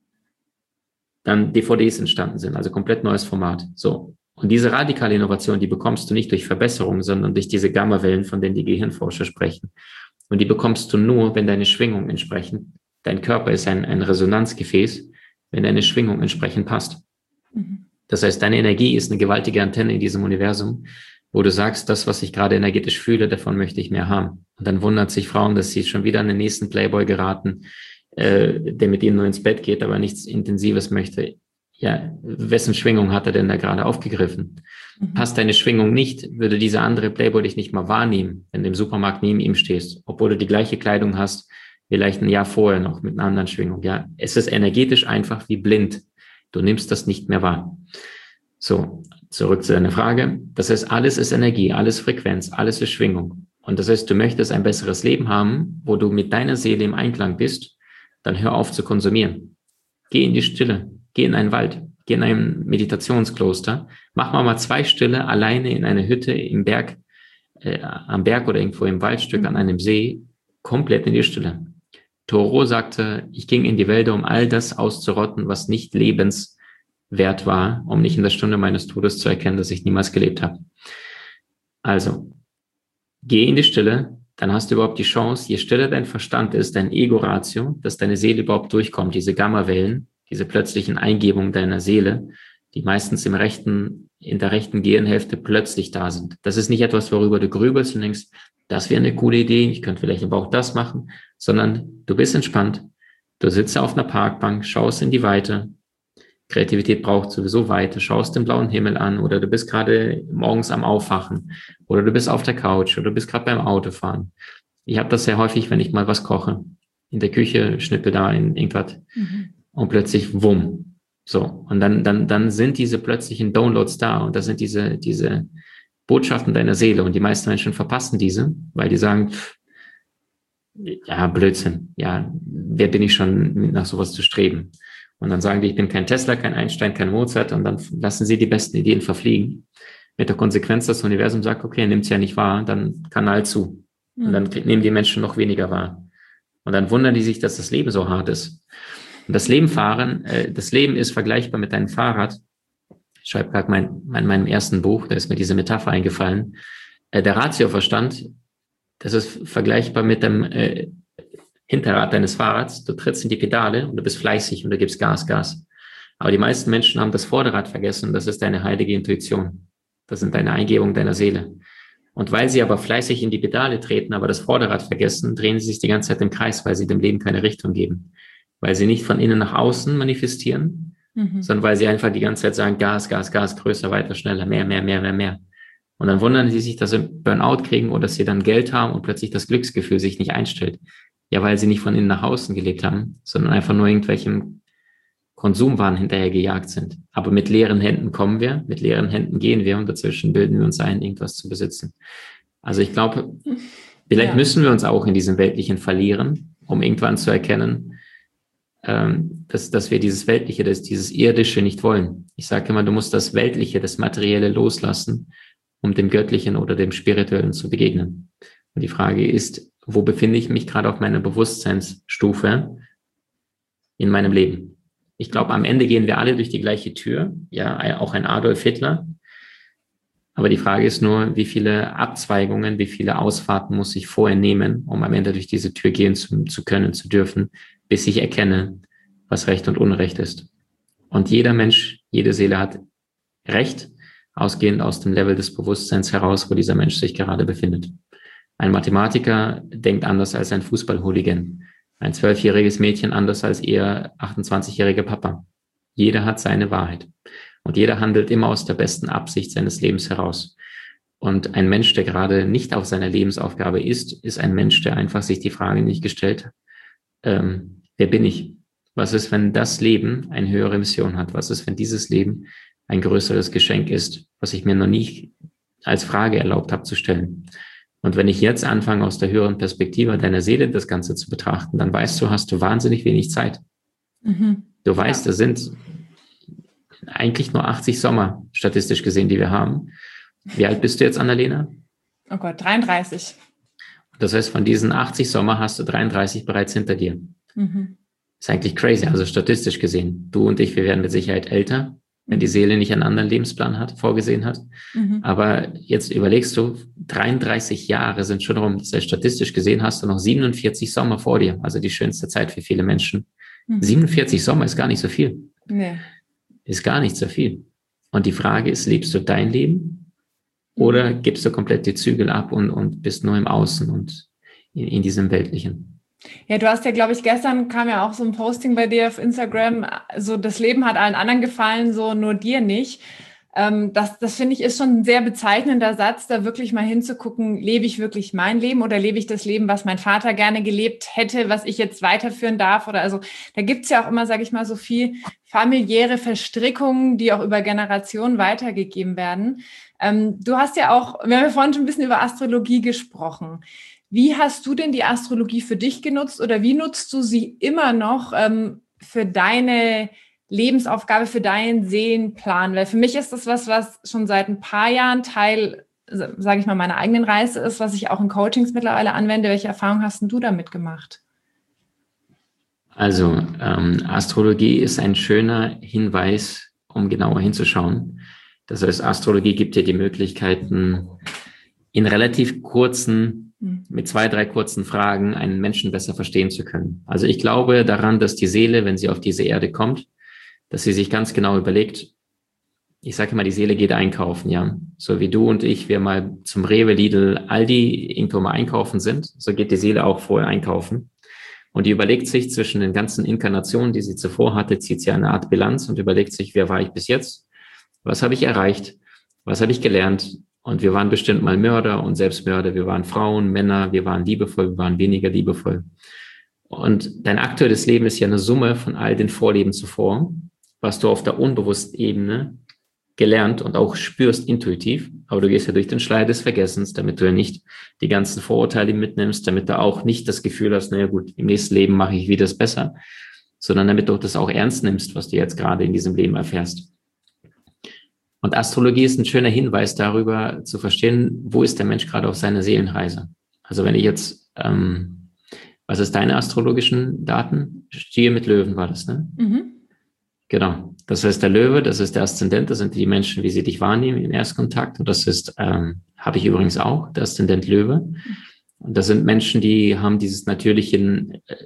dann D V Ds entstanden sind, also komplett neues Format. So. Und diese radikale Innovation, die bekommst du nicht durch Verbesserung, sondern durch diese Gammawellen, von denen die Gehirnforscher sprechen. Und die bekommst du nur, wenn deine Schwingung entsprechend, dein Körper ist ein, ein Resonanzgefäß, wenn deine Schwingung entsprechend passt. Mhm. Das heißt, deine Energie ist eine gewaltige Antenne in diesem Universum, wo du sagst, das, was ich gerade energetisch fühle, davon möchte ich mehr haben. Und dann wundert sich Frauen, dass sie schon wieder an den nächsten Playboy geraten, äh, der mit ihnen nur ins Bett geht, aber nichts Intensives möchte. Ja, wessen Schwingung hat er denn da gerade aufgegriffen? Mhm. Passt deine Schwingung nicht, würde dieser andere Playboy dich nicht mal wahrnehmen, wenn du im Supermarkt neben ihm stehst, obwohl du die gleiche Kleidung hast, vielleicht ein Jahr vorher noch mit einer anderen Schwingung. Ja, es ist energetisch einfach wie blind. Du nimmst das nicht mehr wahr. So, zurück zu deiner Frage. Das heißt, alles ist Energie, alles Frequenz, alles ist Schwingung. Und das heißt, du möchtest ein besseres Leben haben, wo du mit deiner Seele im Einklang bist, dann hör auf zu konsumieren. Geh in die Stille. Geh in einen Wald, geh in ein Meditationskloster, mach mal mal zwei Stille alleine in einer Hütte im Berg, äh, am Berg oder irgendwo im Waldstück mhm. an einem See, komplett in die Stille. Thoreau sagte, ich ging in die Wälder, um all das auszurotten, was nicht lebenswert war, um nicht in der Stunde meines Todes zu erkennen, dass ich niemals gelebt habe. Also, geh in die Stille, dann hast du überhaupt die Chance, je stiller dein Verstand ist, dein Ego-Ratio, dass deine Seele überhaupt durchkommt, diese Gamma-Wellen, diese plötzlichen Eingebungen deiner Seele, die meistens im rechten, in der rechten Gehirnhälfte plötzlich da sind. Das ist nicht etwas, worüber du grübelst und denkst, das wäre eine coole Idee, ich könnte vielleicht aber auch das machen, sondern du bist entspannt, du sitzt auf einer Parkbank, schaust in die Weite, Kreativität braucht sowieso Weite, schaust den blauen Himmel an oder du bist gerade morgens am Aufwachen oder du bist auf der Couch oder du bist gerade beim Autofahren. Ich habe das sehr häufig, wenn ich mal was koche. In der Küche schnippe da in irgendwas. Mhm. Und plötzlich wumm. So. Und dann, dann, dann sind diese plötzlichen Downloads da und das sind diese, diese Botschaften deiner Seele und die meisten Menschen verpassen diese, weil die sagen, pff, ja, Blödsinn. Ja, wer bin ich schon, nach sowas zu streben? Und dann sagen die, ich bin kein Tesla, kein Einstein, kein Mozart und dann lassen sie die besten Ideen verfliegen. Mit der Konsequenz, dass das Universum sagt, okay, nimmt's ja nicht wahr, dann Kanal zu. Mhm. Und dann nehmen die Menschen noch weniger wahr. Und dann wundern die sich, dass das Leben so hart ist. Und das Leben fahren, äh, das Leben ist vergleichbar mit deinem Fahrrad. Ich schreibe gerade mein, mein, in meinem ersten Buch, da ist mir diese Metapher eingefallen. Äh, der Ratioverstand, das ist vergleichbar mit dem äh, Hinterrad deines Fahrrads. Du trittst in die Pedale und du bist fleißig und du gibst Gas, Gas. Aber die meisten Menschen haben das Vorderrad vergessen. Das ist deine heilige Intuition. Das sind deine Eingebungen deiner Seele. Und weil sie aber fleißig in die Pedale treten, aber das Vorderrad vergessen, drehen sie sich die ganze Zeit im Kreis, weil sie dem Leben keine Richtung geben. Weil sie nicht von innen nach außen manifestieren, mhm. sondern weil sie einfach die ganze Zeit sagen, Gas, Gas, Gas, größer, weiter, schneller, mehr, mehr, mehr, mehr, mehr. Und dann wundern sie sich, dass sie Burnout kriegen oder dass sie dann Geld haben und plötzlich das Glücksgefühl sich nicht einstellt. Ja, weil sie nicht von innen nach außen gelebt haben, sondern einfach nur irgendwelchem Konsumwahn hinterhergejagt sind. Aber mit leeren Händen kommen wir, mit leeren Händen gehen wir und dazwischen bilden wir uns ein, irgendwas zu besitzen. Also ich glaube, vielleicht ja. müssen wir uns auch in diesem Weltlichen verlieren, um irgendwann zu erkennen, Dass, dass wir dieses Weltliche, das, dieses Irdische nicht wollen. Ich sage immer, du musst das Weltliche, das Materielle loslassen, um dem Göttlichen oder dem Spirituellen zu begegnen. Und die Frage ist, wo befinde ich mich gerade auf meiner Bewusstseinsstufe in meinem Leben? Ich glaube, am Ende gehen wir alle durch die gleiche Tür, ja, auch ein Adolf Hitler. Aber die Frage ist nur, wie viele Abzweigungen, wie viele Ausfahrten muss ich vorher nehmen, um am Ende durch diese Tür gehen zu, zu können, zu dürfen, bis ich erkenne, was Recht und Unrecht ist. Und jeder Mensch, jede Seele hat Recht, ausgehend aus dem Level des Bewusstseins heraus, wo dieser Mensch sich gerade befindet. Ein Mathematiker denkt anders als ein Fußballhooligan. Ein zwölfjähriges Mädchen anders als ihr achtundzwanzigjähriger Papa. Jeder hat seine Wahrheit. Und jeder handelt immer aus der besten Absicht seines Lebens heraus. Und ein Mensch, der gerade nicht auf seiner Lebensaufgabe ist, ist ein Mensch, der einfach sich die Frage nicht gestellt hat, ähm, wer bin ich? Was ist, wenn das Leben eine höhere Mission hat? Was ist, wenn dieses Leben ein größeres Geschenk ist, was ich mir noch nie als Frage erlaubt habe zu stellen? Und wenn ich jetzt anfange, aus der höheren Perspektive deiner Seele das Ganze zu betrachten, dann weißt du, hast du wahnsinnig wenig Zeit. Mhm. Du weißt, ja. Es sind eigentlich nur achtzig Sommer, statistisch gesehen, die wir haben. Wie alt bist du jetzt, Annalena? Oh Gott, dreiunddreißig. Das heißt, von diesen achtzig Sommer hast du dreiunddreißig bereits hinter dir. Mhm. Ist eigentlich crazy, also statistisch gesehen. Du und ich, wir werden mit Sicherheit älter, wenn die Seele nicht einen anderen Lebensplan hat, vorgesehen hat. Mhm. Aber jetzt überlegst du, dreiunddreißig Jahre sind schon rum. Das heißt, statistisch gesehen hast du noch siebenundvierzig Sommer vor dir. Also die schönste Zeit für viele Menschen. Mhm. siebenundvierzig Sommer ist gar nicht so viel. Nee. Ist gar nicht so viel. Und die Frage ist, lebst du dein Leben? Oder gibst du komplett die Zügel ab und, und bist nur im Außen und in, in diesem Weltlichen? Ja, du hast ja, glaube ich, gestern kam ja auch so ein Posting bei dir auf Instagram, so das Leben hat allen anderen gefallen, so nur dir nicht. Ähm, das, das finde ich ist schon ein sehr bezeichnender Satz, da wirklich mal hinzugucken, lebe ich wirklich mein Leben oder lebe ich das Leben, was mein Vater gerne gelebt hätte, was ich jetzt weiterführen darf? Oder also da gibt's ja auch immer, sage ich mal, so viel familiäre Verstrickungen, die auch über Generationen weitergegeben werden. Ähm, du hast ja auch, wir haben ja vorhin schon ein bisschen über Astrologie gesprochen. Wie hast du denn die Astrologie für dich genutzt oder wie nutzt du sie immer noch ähm, für deine Lebensaufgabe, für deinen Seelenplan? Weil für mich ist das was, was schon seit ein paar Jahren Teil, sage ich mal, meiner eigenen Reise ist, was ich auch in Coachings mittlerweile anwende. Welche Erfahrungen hast denn du damit gemacht? Also ähm, Astrologie ist ein schöner Hinweis, um genauer hinzuschauen. Das heißt, Astrologie gibt dir die Möglichkeiten, in relativ kurzen, mit zwei, drei kurzen Fragen einen Menschen besser verstehen zu können. Also ich glaube daran, dass die Seele, wenn sie auf diese Erde kommt, dass sie sich ganz genau überlegt, ich sage immer, die Seele geht einkaufen, ja. So wie du und ich, wir mal zum Rewe, Lidl, Aldi irgendwo mal einkaufen sind, so geht die Seele auch vorher einkaufen. Und die überlegt sich zwischen den ganzen Inkarnationen, die sie zuvor hatte, zieht sie eine Art Bilanz und überlegt sich, wer war ich bis jetzt? Was habe ich erreicht? Was habe ich gelernt? Und wir waren bestimmt mal Mörder und Selbstmörder. Wir waren Frauen, Männer, wir waren liebevoll, wir waren weniger liebevoll. Und dein aktuelles Leben ist ja eine Summe von all den Vorleben zuvor, was du auf der unbewussten Ebene gelernt und auch spürst intuitiv. Aber du gehst ja durch den Schleier des Vergessens, damit du ja nicht die ganzen Vorurteile mitnimmst, damit du auch nicht das Gefühl hast, naja gut, im nächsten Leben mache ich wieder das besser, sondern damit du das auch ernst nimmst, was du jetzt gerade in diesem Leben erfährst. Und Astrologie ist ein schöner Hinweis darüber zu verstehen, wo ist der Mensch gerade auf seiner Seelenreise. Also wenn ich jetzt, ähm, was ist deine astrologischen Daten? Stier mit Löwen war das, ne? Mhm. Genau. Das heißt, der Löwe, das ist der Aszendent, das sind die Menschen, wie sie dich wahrnehmen im Erstkontakt. Und das ist, ähm, habe ich übrigens auch, der Aszendent Löwe. Und das sind Menschen, die haben dieses natürlichen, äh,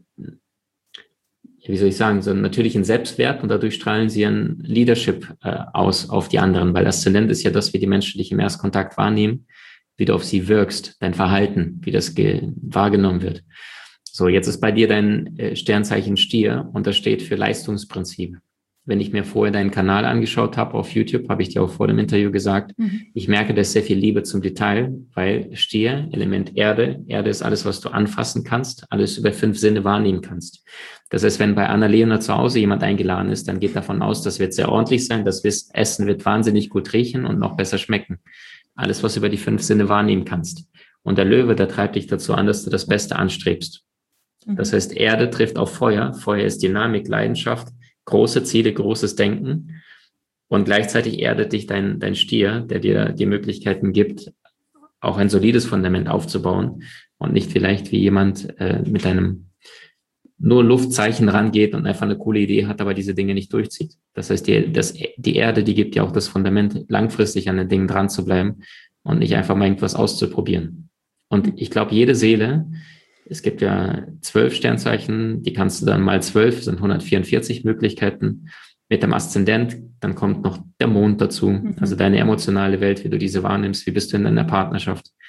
wie soll ich sagen, so einen natürlichen Selbstwert und dadurch strahlen sie ein Leadership äh, aus auf die anderen, weil Aszendent ist ja das, wie die Menschen dich im Erstkontakt wahrnehmen, wie du auf sie wirkst, dein Verhalten, wie das ge- wahrgenommen wird. So, jetzt ist bei dir dein äh, Sternzeichen Stier und das steht für Leistungsprinzip. Wenn ich mir vorher deinen Kanal angeschaut habe auf YouTube, habe ich dir auch vor dem Interview gesagt, mhm. ich merke, da ist sehr viel Liebe zum Detail, weil Stier, Element Erde, Erde ist alles, was du anfassen kannst, alles über fünf Sinne wahrnehmen kannst. Das heißt, wenn bei Annalena zu Hause jemand eingeladen ist, dann geht davon aus, das wird sehr ordentlich sein, das Essen wird wahnsinnig gut riechen und noch besser schmecken. Alles, was du über die fünf Sinne wahrnehmen kannst. Und der Löwe, der treibt dich dazu an, dass du das Beste anstrebst. Mhm. Das heißt, Erde trifft auf Feuer. Feuer ist Dynamik, Leidenschaft, große Ziele, großes Denken. Und gleichzeitig erdet dich dein, dein Stier, der dir die Möglichkeiten gibt, auch ein solides Fundament aufzubauen und nicht vielleicht wie jemand äh, mit einem nur Luftzeichen rangeht und einfach eine coole Idee hat, aber diese Dinge nicht durchzieht. Das heißt, die, das, die Erde, die gibt ja auch das Fundament, langfristig an den Dingen dran zu bleiben und nicht einfach mal irgendwas auszuprobieren. Und ich glaube, jede Seele, es gibt ja zwölf Sternzeichen, die kannst du dann mal zwölf, sind hundertvierundvierzig Möglichkeiten. Mit dem Aszendent, dann kommt noch der Mond dazu, mhm. also deine emotionale Welt, wie du diese wahrnimmst, wie bist du in deiner Partnerschaft.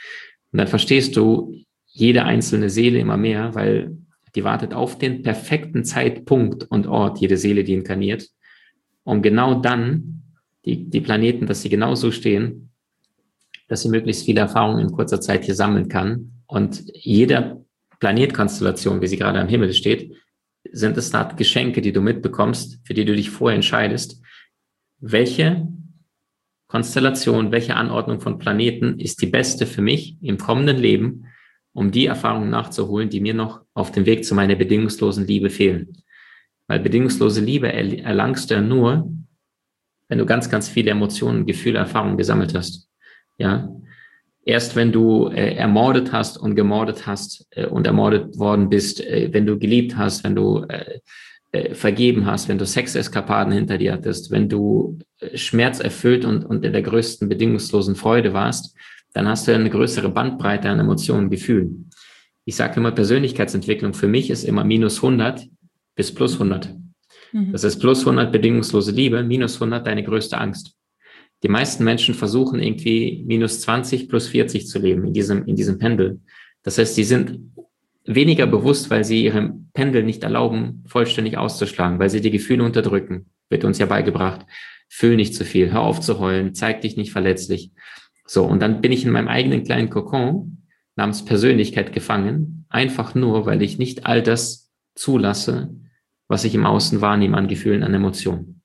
Und dann verstehst du jede einzelne Seele immer mehr, weil die wartet auf den perfekten Zeitpunkt und Ort, jede Seele, die inkarniert, um genau dann die, die Planeten, dass sie genau so stehen, dass sie möglichst viele Erfahrungen in kurzer Zeit hier sammeln kann. Und jeder Planetkonstellation, wie sie gerade am Himmel steht, sind es Art Geschenke, die du mitbekommst, für die du dich vorher entscheidest, welche Konstellation, welche Anordnung von Planeten ist die beste für mich im kommenden Leben, um die Erfahrungen nachzuholen, die mir noch auf dem Weg zu meiner bedingungslosen Liebe fehlen. Weil bedingungslose Liebe erlangst du ja nur, wenn du ganz, ganz viele Emotionen, Gefühle, Erfahrungen gesammelt hast. Ja, erst wenn du äh, ermordet hast und gemordet hast äh, und ermordet worden bist, äh, wenn du geliebt hast, wenn du äh, äh, vergeben hast, wenn du Sexeskapaden hinter dir hattest, wenn du äh, schmerzerfüllt und, und in der größten bedingungslosen Freude warst, dann hast du eine größere Bandbreite an Emotionen, Gefühlen. Ich sage immer, Persönlichkeitsentwicklung für mich ist immer minus hundert bis plus hundert. Mhm. Das ist plus hundert bedingungslose Liebe, minus hundert deine größte Angst. Die meisten Menschen versuchen irgendwie minus zwanzig plus vierzig zu leben in diesem, in diesem Pendel. Das heißt, sie sind weniger bewusst, weil sie ihrem Pendel nicht erlauben, vollständig auszuschlagen, weil sie die Gefühle unterdrücken. Wird uns ja beigebracht. Fühl nicht zu viel, hör auf zu heulen, zeig dich nicht verletzlich. So, und dann bin ich in meinem eigenen kleinen Kokon namens Persönlichkeit gefangen, einfach nur, weil ich nicht all das zulasse, was ich im Außen wahrnehme an Gefühlen, an Emotionen.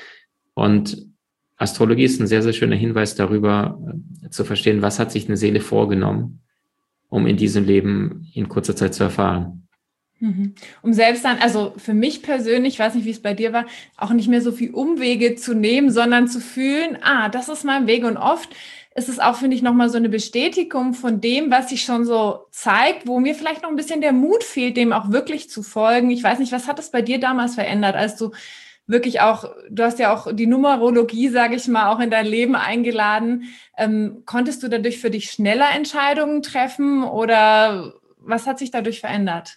Und Astrologie ist ein sehr, sehr schöner Hinweis darüber, äh, zu verstehen, was hat sich eine Seele vorgenommen, um in diesem Leben in kurzer Zeit zu erfahren. Mhm. Um selbst dann, also für mich persönlich, ich weiß nicht, wie es bei dir war, auch nicht mehr so viel Umwege zu nehmen, sondern zu fühlen, ah, das ist mein Weg. Und oft ist es auch, finde ich, nochmal so eine Bestätigung von dem, was sich schon so zeigt, wo mir vielleicht noch ein bisschen der Mut fehlt, dem auch wirklich zu folgen. Ich weiß nicht, was hat es bei dir damals verändert, als du wirklich auch, du hast ja auch die Numerologie, sage ich mal, auch in dein Leben eingeladen. Ähm, konntest du dadurch für dich schneller Entscheidungen treffen oder was hat sich dadurch verändert?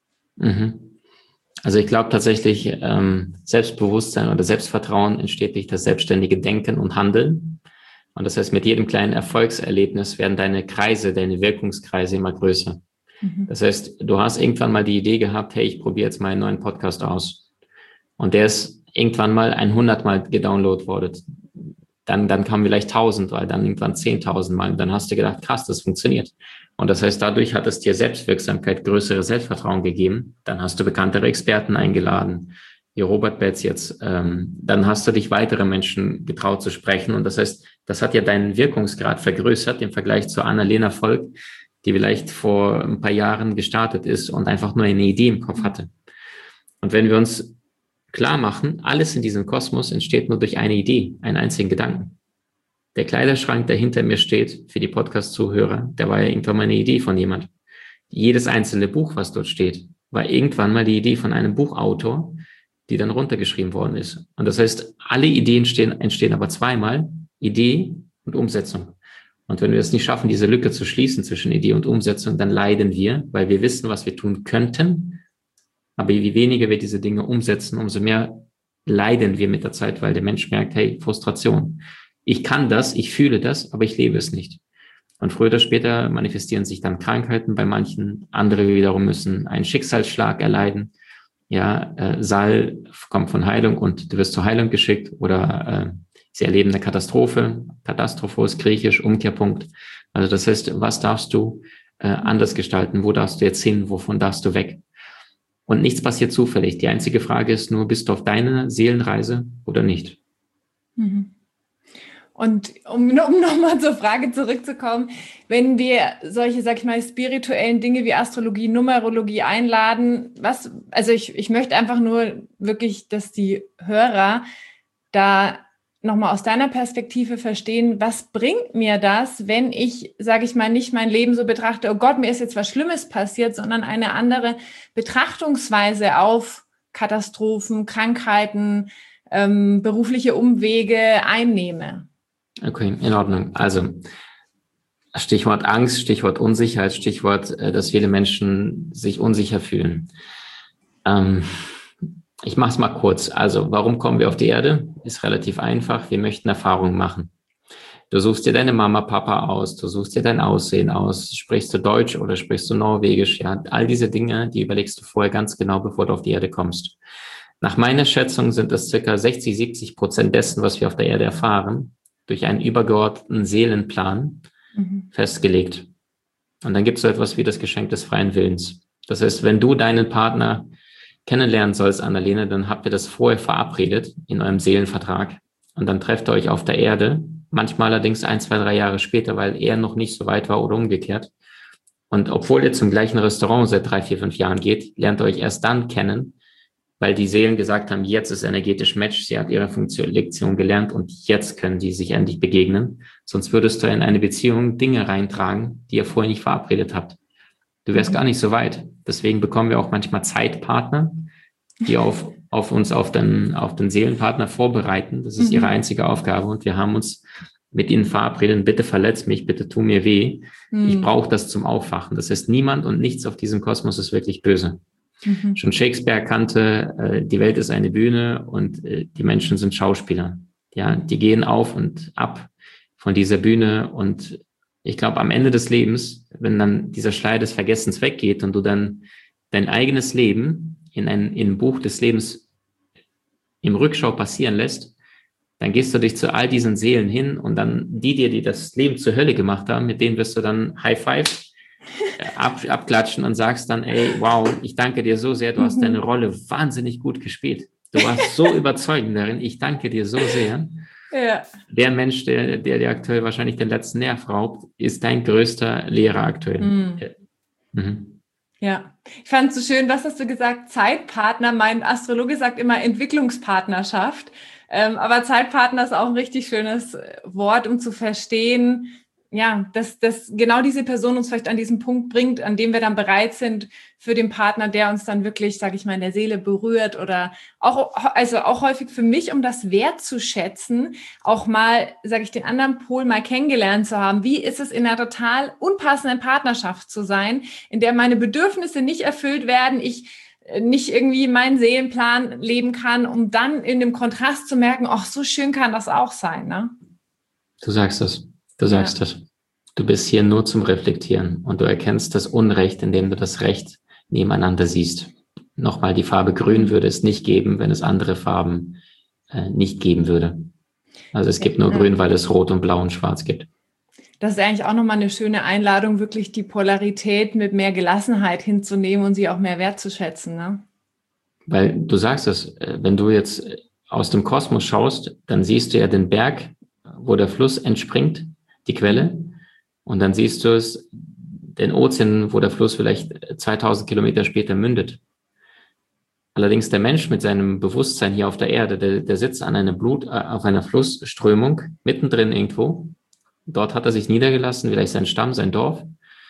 Mhm. Also ich glaube tatsächlich, ähm, Selbstbewusstsein oder Selbstvertrauen entsteht durch das selbstständige Denken und Handeln. Und das heißt, mit jedem kleinen Erfolgserlebnis werden deine Kreise, deine Wirkungskreise immer größer. Mhm. Das heißt, du hast irgendwann mal die Idee gehabt, hey, ich probiere jetzt mal einen neuen Podcast aus. Und der ist irgendwann mal ein hundertmal gedownloadet worden. Dann, dann kamen vielleicht tausend, weil dann irgendwann zehntausend Mal. Und dann hast du gedacht, krass, das funktioniert. Und das heißt, dadurch hat es dir Selbstwirksamkeit, größere Selbstvertrauen gegeben. Dann hast du bekanntere Experten eingeladen, wie Robert Betz jetzt. Ähm, dann hast du dich weitere Menschen getraut zu sprechen. Und das heißt, das hat ja deinen Wirkungsgrad vergrößert im Vergleich zu Annalena Volk, die vielleicht vor ein paar Jahren gestartet ist und einfach nur eine Idee im Kopf hatte. Und wenn wir uns klar machen, alles in diesem Kosmos entsteht nur durch eine Idee, einen einzigen Gedanken. Der Kleiderschrank, der hinter mir steht, für die Podcast-Zuhörer, der war ja irgendwann mal eine Idee von jemand. Jedes einzelne Buch, was dort steht, war irgendwann mal die Idee von einem Buchautor, die dann runtergeschrieben worden ist. Und das heißt, alle Ideen stehen, entstehen aber zweimal, Idee und Umsetzung. Und wenn wir es nicht schaffen, diese Lücke zu schließen zwischen Idee und Umsetzung, dann leiden wir, weil wir wissen, was wir tun könnten. Aber je weniger wir diese Dinge umsetzen, umso mehr leiden wir mit der Zeit, weil der Mensch merkt, hey, Frustration. Ich kann das, ich fühle das, aber ich lebe es nicht. Und früher oder später manifestieren sich dann Krankheiten bei manchen. Andere wiederum müssen einen Schicksalsschlag erleiden. Ja, äh, Saal kommt von Heilung und du wirst zur Heilung geschickt oder äh, sie erleben eine Katastrophe. Katastrophos, griechisch, Umkehrpunkt. Also das heißt, was darfst du äh, anders gestalten? Wo darfst du jetzt hin? Wovon darfst du weg? Und nichts passiert zufällig. Die einzige Frage ist nur, bist du auf deiner Seelenreise oder nicht? Mhm. Und um, um nochmal zur Frage zurückzukommen, wenn wir solche, sag ich mal, spirituellen Dinge wie Astrologie, Numerologie einladen, was, also ich, ich möchte einfach nur wirklich, dass die Hörer da nochmal aus deiner Perspektive verstehen, was bringt mir das, wenn ich, sage ich mal, nicht mein Leben so betrachte, oh Gott, mir ist jetzt was Schlimmes passiert, sondern eine andere Betrachtungsweise auf Katastrophen, Krankheiten, ähm, berufliche Umwege einnehme. Okay, in Ordnung. Also Stichwort Angst, Stichwort Unsicherheit, Stichwort, dass viele Menschen sich unsicher fühlen. Ähm, Ich mache es mal kurz. Also, warum kommen wir auf die Erde? Ist relativ einfach. Wir möchten Erfahrungen machen. Du suchst dir deine Mama, Papa aus, du suchst dir dein Aussehen aus, sprichst du Deutsch oder sprichst du Norwegisch, ja, all diese Dinge, die überlegst du vorher ganz genau, bevor du auf die Erde kommst. Nach meiner Schätzung sind das circa sechzig, siebzig Prozent dessen, was wir auf der Erde erfahren, durch einen übergeordneten Seelenplan mhm. festgelegt. Und dann gibt es so etwas wie das Geschenk des freien Willens. Das heißt, wenn du deinen Partner kennenlernen sollst, Annalena, dann habt ihr das vorher verabredet in eurem Seelenvertrag und dann trefft ihr euch auf der Erde, manchmal allerdings ein, zwei, drei Jahre später, weil er noch nicht so weit war oder umgekehrt. Und obwohl ihr zum gleichen Restaurant seit drei, vier, fünf Jahren geht, lernt ihr euch erst dann kennen, weil die Seelen gesagt haben, jetzt ist energetisch Match, sie hat ihre Funktion, Lektion gelernt und jetzt können die sich endlich begegnen. Sonst würdest du in eine Beziehung Dinge reintragen, die ihr vorher nicht verabredet habt. Du wärst mhm. gar nicht so weit. Deswegen bekommen wir auch manchmal Zeitpartner, die auf, auf uns, auf den, auf den Seelenpartner vorbereiten. Das ist mhm. ihre einzige Aufgabe. Und wir haben uns mit ihnen verabredet, bitte verletz mich, bitte tu mir weh. Mhm. Ich brauche das zum Aufwachen. Das heißt, niemand und nichts auf diesem Kosmos ist wirklich böse. Mhm. Schon Shakespeare erkannte, äh, die Welt ist eine Bühne und äh, die Menschen sind Schauspieler. Ja, die gehen auf und ab von dieser Bühne und ich glaube, am Ende des Lebens, wenn dann dieser Schleier des Vergessens weggeht und du dann dein eigenes Leben in ein, in ein Buch des Lebens im Rückschau passieren lässt, dann gehst du dich zu all diesen Seelen hin und dann die dir, die das Leben zur Hölle gemacht haben, mit denen wirst du dann High Five ab, abklatschen und sagst dann, ey, wow, ich danke dir so sehr, du hast deine Rolle wahnsinnig gut gespielt. Du warst so überzeugend darin, ich danke dir so sehr. Ja. Der Mensch, der, der dir aktuell wahrscheinlich den letzten Nerv raubt, ist dein größter Lehrer aktuell. Mhm. Mhm. Ja, ich fand es so schön, was hast du gesagt? Zeitpartner, mein Astrologe sagt immer Entwicklungspartnerschaft, ähm, aber Zeitpartner ist auch ein richtig schönes Wort, um zu verstehen, ja, dass, dass genau diese Person uns vielleicht an diesen Punkt bringt, an dem wir dann bereit sind für den Partner, der uns dann wirklich, sage ich mal, in der Seele berührt oder auch, also auch häufig für mich, um das wertzuschätzen, auch mal, sage ich, den anderen Pol mal kennengelernt zu haben. Wie ist es in einer total unpassenden Partnerschaft zu sein, in der meine Bedürfnisse nicht erfüllt werden, ich nicht irgendwie meinen Seelenplan leben kann, um dann in dem Kontrast zu merken, ach, so schön kann das auch sein, ne? Du sagst das. Du sagst ja. das. Du bist hier nur zum Reflektieren und du erkennst das Unrecht, indem du das Recht nebeneinander siehst. Nochmal, die Farbe Grün würde es nicht geben, wenn es andere Farben äh, nicht geben würde. Also es gibt nur ja. Grün, weil es Rot und Blau und Schwarz gibt. Das ist eigentlich auch nochmal eine schöne Einladung, wirklich die Polarität mit mehr Gelassenheit hinzunehmen und sie auch mehr wertzuschätzen, ne? Weil du sagst es, wenn du jetzt aus dem Kosmos schaust, dann siehst du ja den Berg, wo der Fluss entspringt, die Quelle, und dann siehst du es, den Ozean, wo der Fluss vielleicht zweitausend Kilometer später mündet. Allerdings der Mensch mit seinem Bewusstsein hier auf der Erde, der, der sitzt an einer Blut, auf einer Flussströmung, mittendrin irgendwo. Dort hat er sich niedergelassen, vielleicht sein Stamm, sein Dorf,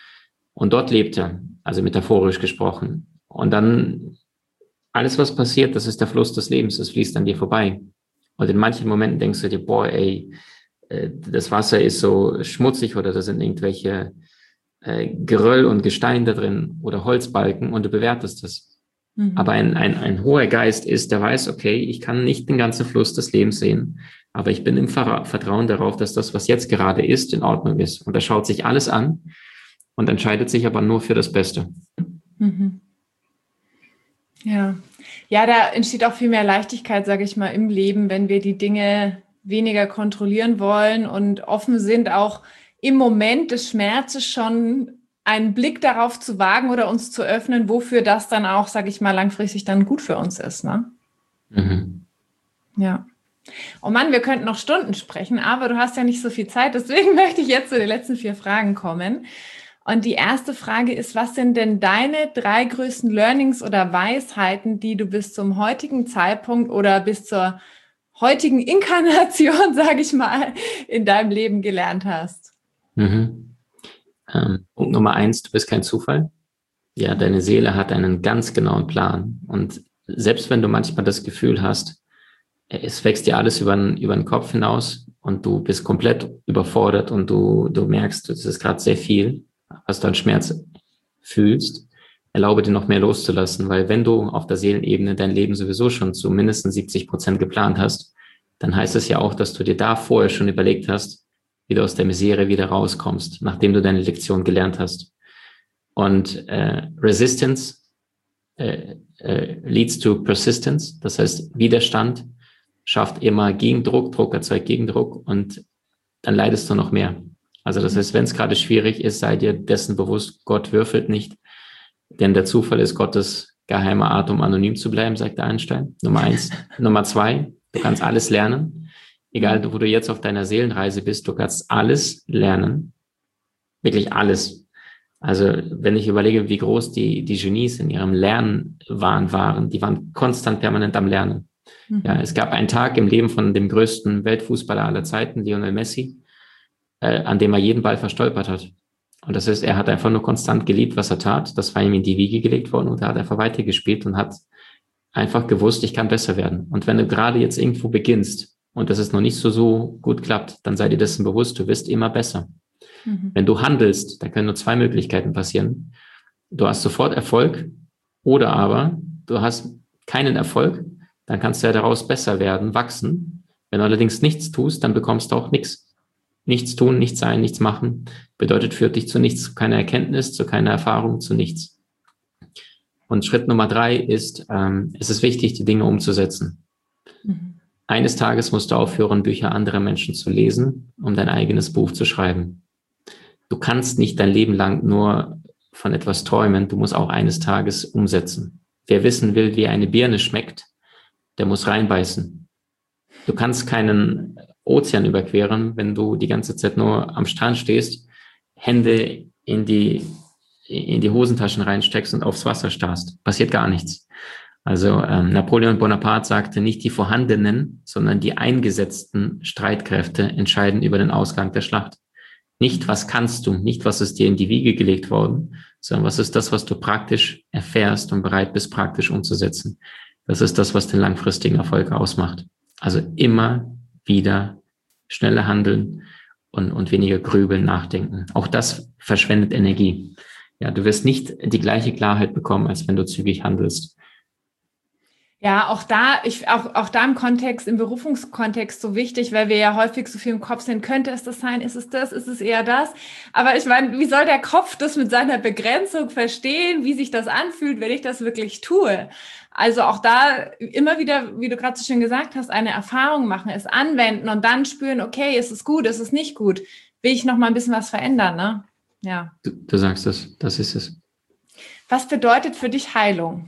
und dort lebt er, also metaphorisch gesprochen. Und dann alles, was passiert, das ist der Fluss des Lebens, das fließt an dir vorbei. Und in manchen Momenten denkst du dir, boah, ey, das Wasser ist so schmutzig oder da sind irgendwelche äh, Geröll und Gestein da drin oder Holzbalken und du bewertest das. Mhm. Aber ein, ein, ein hoher Geist ist, der weiß, okay, ich kann nicht den ganzen Fluss des Lebens sehen, aber ich bin im Ver- Vertrauen darauf, dass das, was jetzt gerade ist, in Ordnung ist. Und er schaut sich alles an und entscheidet sich aber nur für das Beste. Mhm. Ja. Ja, da entsteht auch viel mehr Leichtigkeit, sage ich mal, im Leben, wenn wir die Dinge weniger kontrollieren wollen und offen sind, auch im Moment des Schmerzes schon einen Blick darauf zu wagen oder uns zu öffnen, wofür das dann auch, sage ich mal, langfristig dann gut für uns ist, ne? Mhm. Ja. Oh Mann, wir könnten noch Stunden sprechen, aber du hast ja nicht so viel Zeit, deswegen möchte ich jetzt zu den letzten vier Fragen kommen. Und die erste Frage ist, was sind denn deine drei größten Learnings oder Weisheiten, die du bis zum heutigen Zeitpunkt oder bis zur heutigen Inkarnation, sage ich mal, in deinem Leben gelernt hast? Mhm. Ähm, Punkt Nummer eins, du bist kein Zufall. Ja, deine Seele hat einen ganz genauen Plan. Und selbst wenn du manchmal das Gefühl hast, es wächst dir alles über den, über den Kopf hinaus und du bist komplett überfordert und du, du merkst, es ist gerade sehr viel, was du an Schmerz fühlst, erlaube dir noch mehr loszulassen, weil wenn du auf der Seelenebene dein Leben sowieso schon zu mindestens siebzig Prozent geplant hast, dann heißt es ja auch, dass du dir da vorher schon überlegt hast, wie du aus der Misere wieder rauskommst, nachdem du deine Lektion gelernt hast. Und äh, Resistance äh, äh, leads to persistence. Das heißt, Widerstand schafft immer Gegendruck, Druck erzeugt Gegendruck und dann leidest du noch mehr. Also das heißt, wenn es gerade schwierig ist, sei dir dessen bewusst, Gott würfelt nicht, denn der Zufall ist Gottes geheimer Art, um anonym zu bleiben, sagt der Einstein. Nummer eins. Nummer zwei, du kannst alles lernen. Egal, wo du jetzt auf deiner Seelenreise bist, du kannst alles lernen. Wirklich alles. Also wenn ich überlege, wie groß die, die Genies in ihrem Lernwahn waren, die waren konstant permanent am Lernen. Mhm. Ja, es gab einen Tag im Leben von dem größten Weltfußballer aller Zeiten, Lionel Messi, äh, an dem er jeden Ball verstolpert hat. Und das heißt, er hat einfach nur konstant geliebt, was er tat. Das war ihm in die Wiege gelegt worden und er hat einfach weitergespielt und hat einfach gewusst, ich kann besser werden. Und wenn du gerade jetzt irgendwo beginnst und das ist noch nicht so, so gut klappt, dann sei dir dessen bewusst, du wirst immer besser. Mhm. Wenn du handelst, da können nur zwei Möglichkeiten passieren. Du hast sofort Erfolg oder aber du hast keinen Erfolg, dann kannst du ja daraus besser werden, wachsen. Wenn du allerdings nichts tust, dann bekommst du auch nichts. Nichts tun, nichts sein, nichts machen, bedeutet führt dich zu nichts, zu keiner Erkenntnis, zu keiner Erfahrung, zu nichts. Und Schritt Nummer drei ist, ähm, es ist wichtig, die Dinge umzusetzen. Mhm. Eines Tages musst du aufhören, Bücher anderer Menschen zu lesen, um dein eigenes Buch zu schreiben. Du kannst nicht dein Leben lang nur von etwas träumen, du musst auch eines Tages umsetzen. Wer wissen will, wie eine Birne schmeckt, der muss reinbeißen. Du kannst keinen Ozean überqueren, wenn du die ganze Zeit nur am Strand stehst, Hände in die, in die Hosentaschen reinsteckst und aufs Wasser starrst. Passiert gar nichts. Also ähm, Napoleon Bonaparte sagte, nicht die vorhandenen, sondern die eingesetzten Streitkräfte entscheiden über den Ausgang der Schlacht. Nicht, was kannst du, nicht, was ist dir in die Wiege gelegt worden, sondern was ist das, was du praktisch erfährst und bereit bist, praktisch umzusetzen. Das ist das, was den langfristigen Erfolg ausmacht. Also immer wieder schneller handeln und, und weniger grübeln, nachdenken. Auch das verschwendet Energie. Ja, du wirst nicht die gleiche Klarheit bekommen, als wenn du zügig handelst. Ja, auch da, ich, auch, auch da im Kontext, im Berufungskontext so wichtig, weil wir ja häufig so viel im Kopf sind. Könnte es das sein? Ist es das? Ist es eher das? Aber ich meine, wie soll der Kopf das mit seiner Begrenzung verstehen, wie sich das anfühlt, wenn ich das wirklich tue? Also auch da immer wieder, wie du gerade so schön gesagt hast, eine Erfahrung machen, es anwenden und dann spüren, okay, ist es gut, ist es nicht gut? Will ich noch mal ein bisschen was verändern, ne? Ja. Du, du sagst das, das ist es. Was bedeutet für dich Heilung?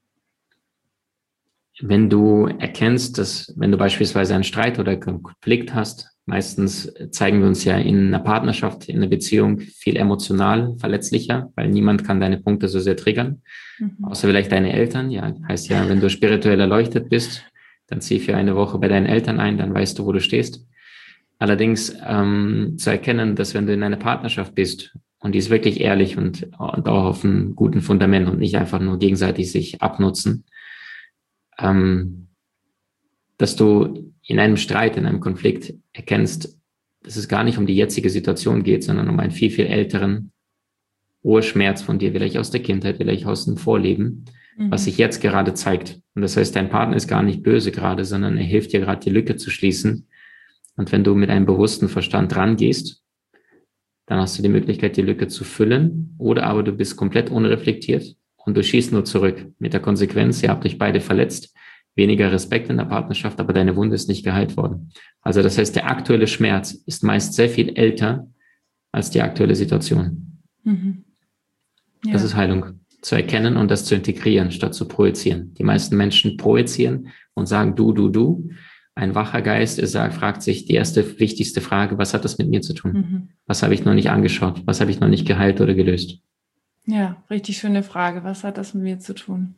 Wenn du erkennst, dass, wenn du beispielsweise einen Streit oder einen Konflikt hast, meistens zeigen wir uns ja in einer Partnerschaft, in einer Beziehung viel emotional verletzlicher, weil niemand kann deine Punkte so sehr triggern, mhm. außer vielleicht deine Eltern. Ja, heißt ja, wenn du spirituell erleuchtet bist, dann zieh für eine Woche bei deinen Eltern ein, dann weißt du, wo du stehst. Allerdings ähm, zu erkennen, dass wenn du in einer Partnerschaft bist und die ist wirklich ehrlich und, und auch auf einem guten Fundament und nicht einfach nur gegenseitig sich abnutzen, ähm, dass du in einem Streit, in einem Konflikt erkennst, dass es gar nicht um die jetzige Situation geht, sondern um einen viel, viel älteren Urschmerz von dir, vielleicht aus der Kindheit, vielleicht aus dem Vorleben, mhm. was sich jetzt gerade zeigt. Und das heißt, dein Partner ist gar nicht böse gerade, sondern er hilft dir gerade, die Lücke zu schließen. Und wenn du mit einem bewussten Verstand rangehst, dann hast du die Möglichkeit, die Lücke zu füllen, oder aber du bist komplett unreflektiert und du schießt nur zurück. Mit der Konsequenz, ihr habt euch beide verletzt, weniger Respekt in der Partnerschaft, aber deine Wunde ist nicht geheilt worden. Also das heißt, der aktuelle Schmerz ist meist sehr viel älter als die aktuelle Situation. Mhm. Ja. Das ist Heilung. Zu erkennen und das zu integrieren, statt zu projizieren. Die meisten Menschen projizieren und sagen du, du, du. Ein wacher Geist ist, fragt sich die erste wichtigste Frage, was hat das mit mir zu tun? Mhm. Was habe ich noch nicht angeschaut? Was habe ich noch nicht geheilt oder gelöst? Ja, richtig schöne Frage. Was hat das mit mir zu tun?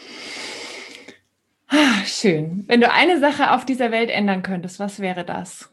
Ah, schön. Wenn du eine Sache auf dieser Welt ändern könntest, was wäre das?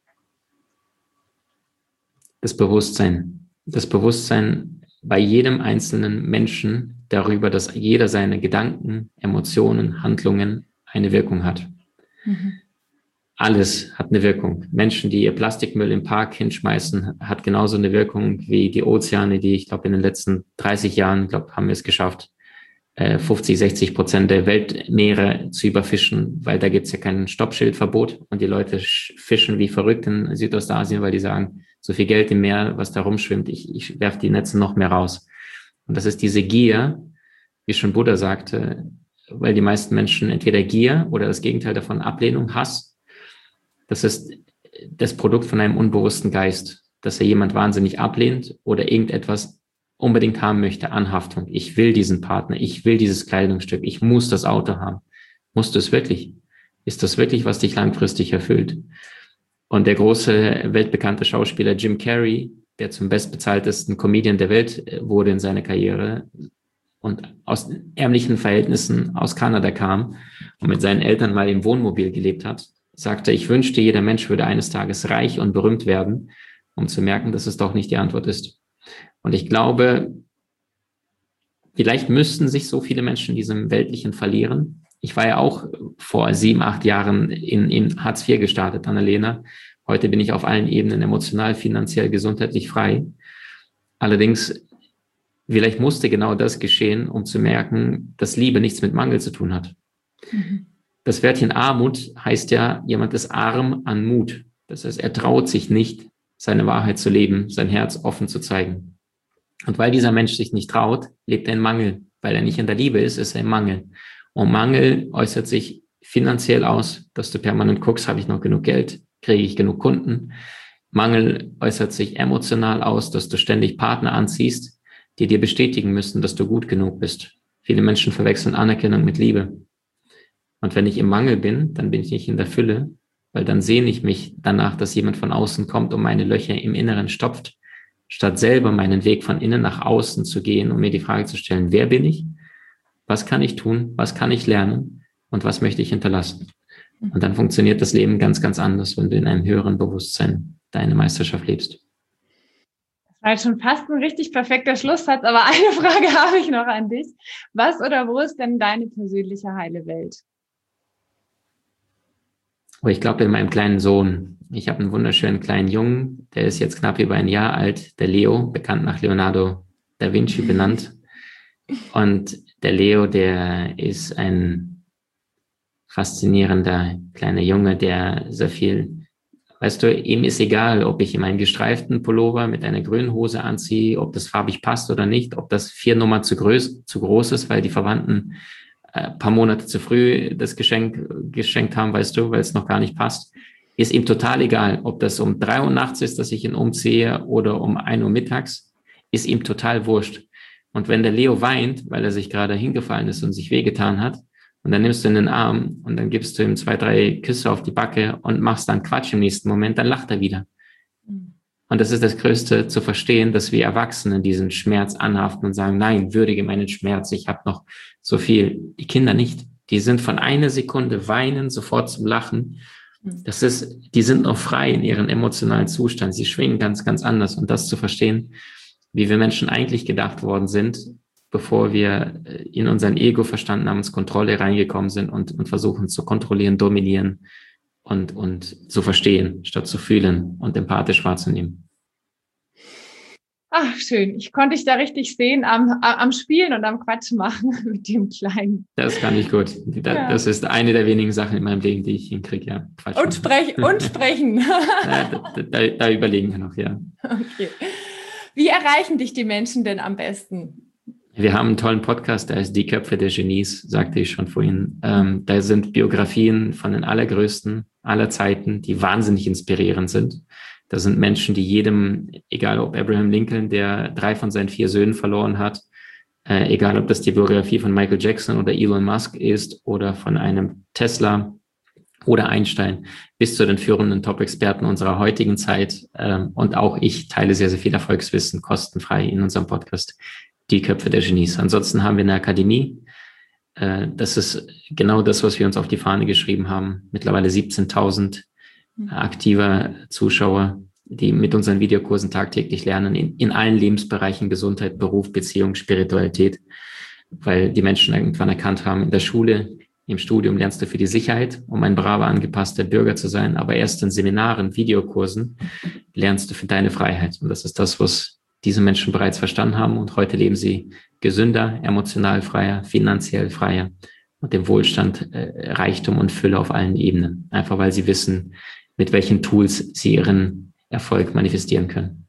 Das Bewusstsein. Das Bewusstsein bei jedem einzelnen Menschen darüber, dass jeder seine Gedanken, Emotionen, Handlungen eine Wirkung hat. Mhm. Alles hat eine Wirkung. Menschen, die ihr Plastikmüll im Park hinschmeißen, hat genauso eine Wirkung wie die Ozeane, die, ich glaube, in den letzten dreißig Jahren, glaube haben wir es geschafft, fünfzig, sechzig Prozent der Weltmeere zu überfischen, weil da gibt's ja kein Stoppschildverbot und die Leute fischen wie verrückt in Südostasien, weil die sagen, so viel Geld im Meer, was da rumschwimmt, ich, ich werfe die Netze noch mehr raus. Und das ist diese Gier, wie schon Buddha sagte, weil die meisten Menschen entweder Gier oder das Gegenteil davon, Ablehnung, Hass, das ist das Produkt von einem unbewussten Geist, dass er jemand wahnsinnig ablehnt oder irgendetwas unbedingt haben möchte, Anhaftung. Ich will diesen Partner, ich will dieses Kleidungsstück, ich muss das Auto haben. Musst du es wirklich? Ist das wirklich, was dich langfristig erfüllt? Und der große, weltbekannte Schauspieler Jim Carrey, der zum bestbezahltesten Comedian der Welt wurde in seiner Karriere und aus ärmlichen Verhältnissen aus Kanada kam und mit seinen Eltern mal im Wohnmobil gelebt hat, sagte, ich wünschte, jeder Mensch würde eines Tages reich und berühmt werden, um zu merken, dass es doch nicht die Antwort ist. Und ich glaube, vielleicht müssten sich so viele Menschen in diesem Weltlichen verlieren. Ich war ja auch vor sieben, acht Jahren in, in Hartz vier gestartet, Annalena. Heute bin ich auf allen Ebenen emotional, finanziell, gesundheitlich frei. Allerdings, vielleicht musste genau das geschehen, um zu merken, dass Liebe nichts mit Mangel zu tun hat. Mhm. Das Wörtchen Armut heißt ja, jemand ist arm an Mut. Das heißt, er traut sich nicht, seine Wahrheit zu leben, sein Herz offen zu zeigen. Und weil dieser Mensch sich nicht traut, lebt er in Mangel. Weil er nicht in der Liebe ist, ist er im Mangel. Und Mangel äußert sich finanziell aus, dass du permanent guckst, habe ich noch genug Geld, kriege ich genug Kunden. Mangel äußert sich emotional aus, dass du ständig Partner anziehst, die dir bestätigen müssen, dass du gut genug bist. Viele Menschen verwechseln Anerkennung mit Liebe. Und wenn ich im Mangel bin, dann bin ich nicht in der Fülle, weil dann sehne ich mich danach, dass jemand von außen kommt und meine Löcher im Inneren stopft, statt selber meinen Weg von innen nach außen zu gehen und mir die Frage zu stellen, wer bin ich? Was kann ich tun? Was kann ich lernen? Und was möchte ich hinterlassen? Und dann funktioniert das Leben ganz, ganz anders, wenn du in einem höheren Bewusstsein deine Meisterschaft lebst. Das war jetzt schon fast ein richtig perfekter Schlusssatz, aber eine Frage habe ich noch an dich. Was oder wo ist denn deine persönliche heile Welt? Oh, ich glaube in meinem kleinen Sohn. Ich habe einen wunderschönen kleinen Jungen, der ist jetzt knapp über ein Jahr alt, der Leo, bekannt nach Leonardo da Vinci benannt. Und der Leo, der ist ein faszinierender kleiner Junge, der sehr viel, weißt du, ihm ist egal, ob ich ihm einen gestreiften Pullover mit einer grünen Hose anziehe, ob das farbig passt oder nicht, ob das vier Nummern zu groß, zu groß ist, weil die Verwandten ein paar Monate zu früh das Geschenk geschenkt haben, weißt du, weil es noch gar nicht passt. Ist ihm total egal, ob das um drei Uhr nachts ist, dass ich ihn umziehe oder um ein Uhr mittags, ist ihm total wurscht. Und wenn der Leo weint, weil er sich gerade hingefallen ist und sich wehgetan hat, und dann nimmst du ihn in den Arm und dann gibst du ihm zwei, drei Küsse auf die Backe und machst dann Quatsch im nächsten Moment, dann lacht er wieder. Mhm. Und das ist das Größte, zu verstehen, dass wir Erwachsene diesen Schmerz anhaften und sagen, nein, würdige meinen Schmerz, ich habe noch so viel. Die Kinder nicht. Die sind von einer Sekunde weinen, sofort zum Lachen. Das ist, die sind noch frei in ihrem emotionalen Zustand. Sie schwingen ganz, ganz anders. Und das zu verstehen, wie wir Menschen eigentlich gedacht worden sind, bevor wir in unseren Ego-Verstand namens Kontrolle reingekommen sind und, und versuchen zu kontrollieren, dominieren und, und zu verstehen, statt zu fühlen und empathisch wahrzunehmen. Ach, schön. Ich konnte dich da richtig sehen am, am Spielen und am Quatsch machen mit dem Kleinen. Das kann ich gut. Das, ja. das ist eine der wenigen Sachen in meinem Leben, die ich hinkriege, ja. Quatsch und, sprech, und sprechen. Ja, da, da, da überlegen wir noch, ja. Okay. Wie erreichen dich die Menschen denn am besten? Wir haben einen tollen Podcast, der heißt Die Köpfe der Genies, sagte ich schon vorhin. Ähm, da sind Biografien von den allergrößten aller Zeiten, die wahnsinnig inspirierend sind. Da sind Menschen, die jedem, egal ob Abraham Lincoln, der drei von seinen vier Söhnen verloren hat, äh, egal ob das die Biografie von Michael Jackson oder Elon Musk ist oder von einem Tesla oder Einstein, bis zu den führenden Top-Experten unserer heutigen Zeit. Ähm, und auch ich teile sehr, sehr viel Erfolgswissen kostenfrei in unserem Podcast, Die Köpfe der Genies. Ansonsten haben wir eine Akademie. Äh, das ist genau das, was wir uns auf die Fahne geschrieben haben. Mittlerweile siebzehntausend aktiver Zuschauer, die mit unseren Videokursen tagtäglich lernen, in, in allen Lebensbereichen, Gesundheit, Beruf, Beziehung, Spiritualität, weil die Menschen irgendwann erkannt haben, in der Schule, im Studium lernst du für die Sicherheit, um ein braver, angepasster Bürger zu sein, aber erst in Seminaren, Videokursen lernst du für deine Freiheit. Und das ist das, was diese Menschen bereits verstanden haben und heute leben sie gesünder, emotional freier, finanziell freier und dem Wohlstand, äh, Reichtum und Fülle auf allen Ebenen. Einfach weil sie wissen, mit welchen Tools sie ihren Erfolg manifestieren können.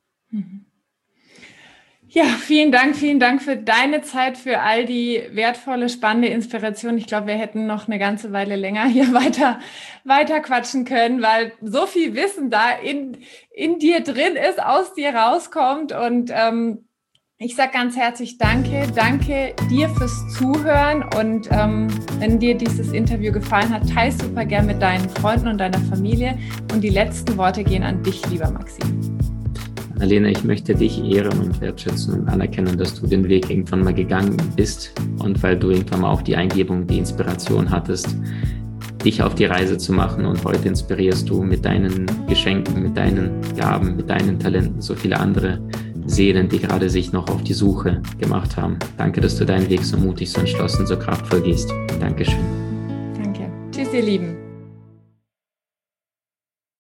Ja, vielen Dank, vielen Dank für deine Zeit, für all die wertvolle, spannende Inspiration. Ich glaube, wir hätten noch eine ganze Weile länger hier weiter, weiter quatschen können, weil so viel Wissen da in, in dir drin ist, aus dir rauskommt. Und ähm, ich sage ganz herzlich Danke, danke dir fürs Zuhören. Und ähm, wenn dir dieses Interview gefallen hat, teile super gern mit deinen Freunden und deiner Familie. Und die letzten Worte gehen an dich, lieber Maxim. Alena, ich möchte dich ehren und wertschätzen und anerkennen, dass du den Weg irgendwann mal gegangen bist und weil du irgendwann mal auch die Eingebung, die Inspiration hattest, dich auf die Reise zu machen und heute inspirierst du mit deinen Geschenken, mit deinen Gaben, mit deinen Talenten so viele andere Seelen, die gerade sich noch auf die Suche gemacht haben. Danke, dass du deinen Weg so mutig, so entschlossen, so kraftvoll gehst. Dankeschön. Danke. Tschüss, ihr Lieben.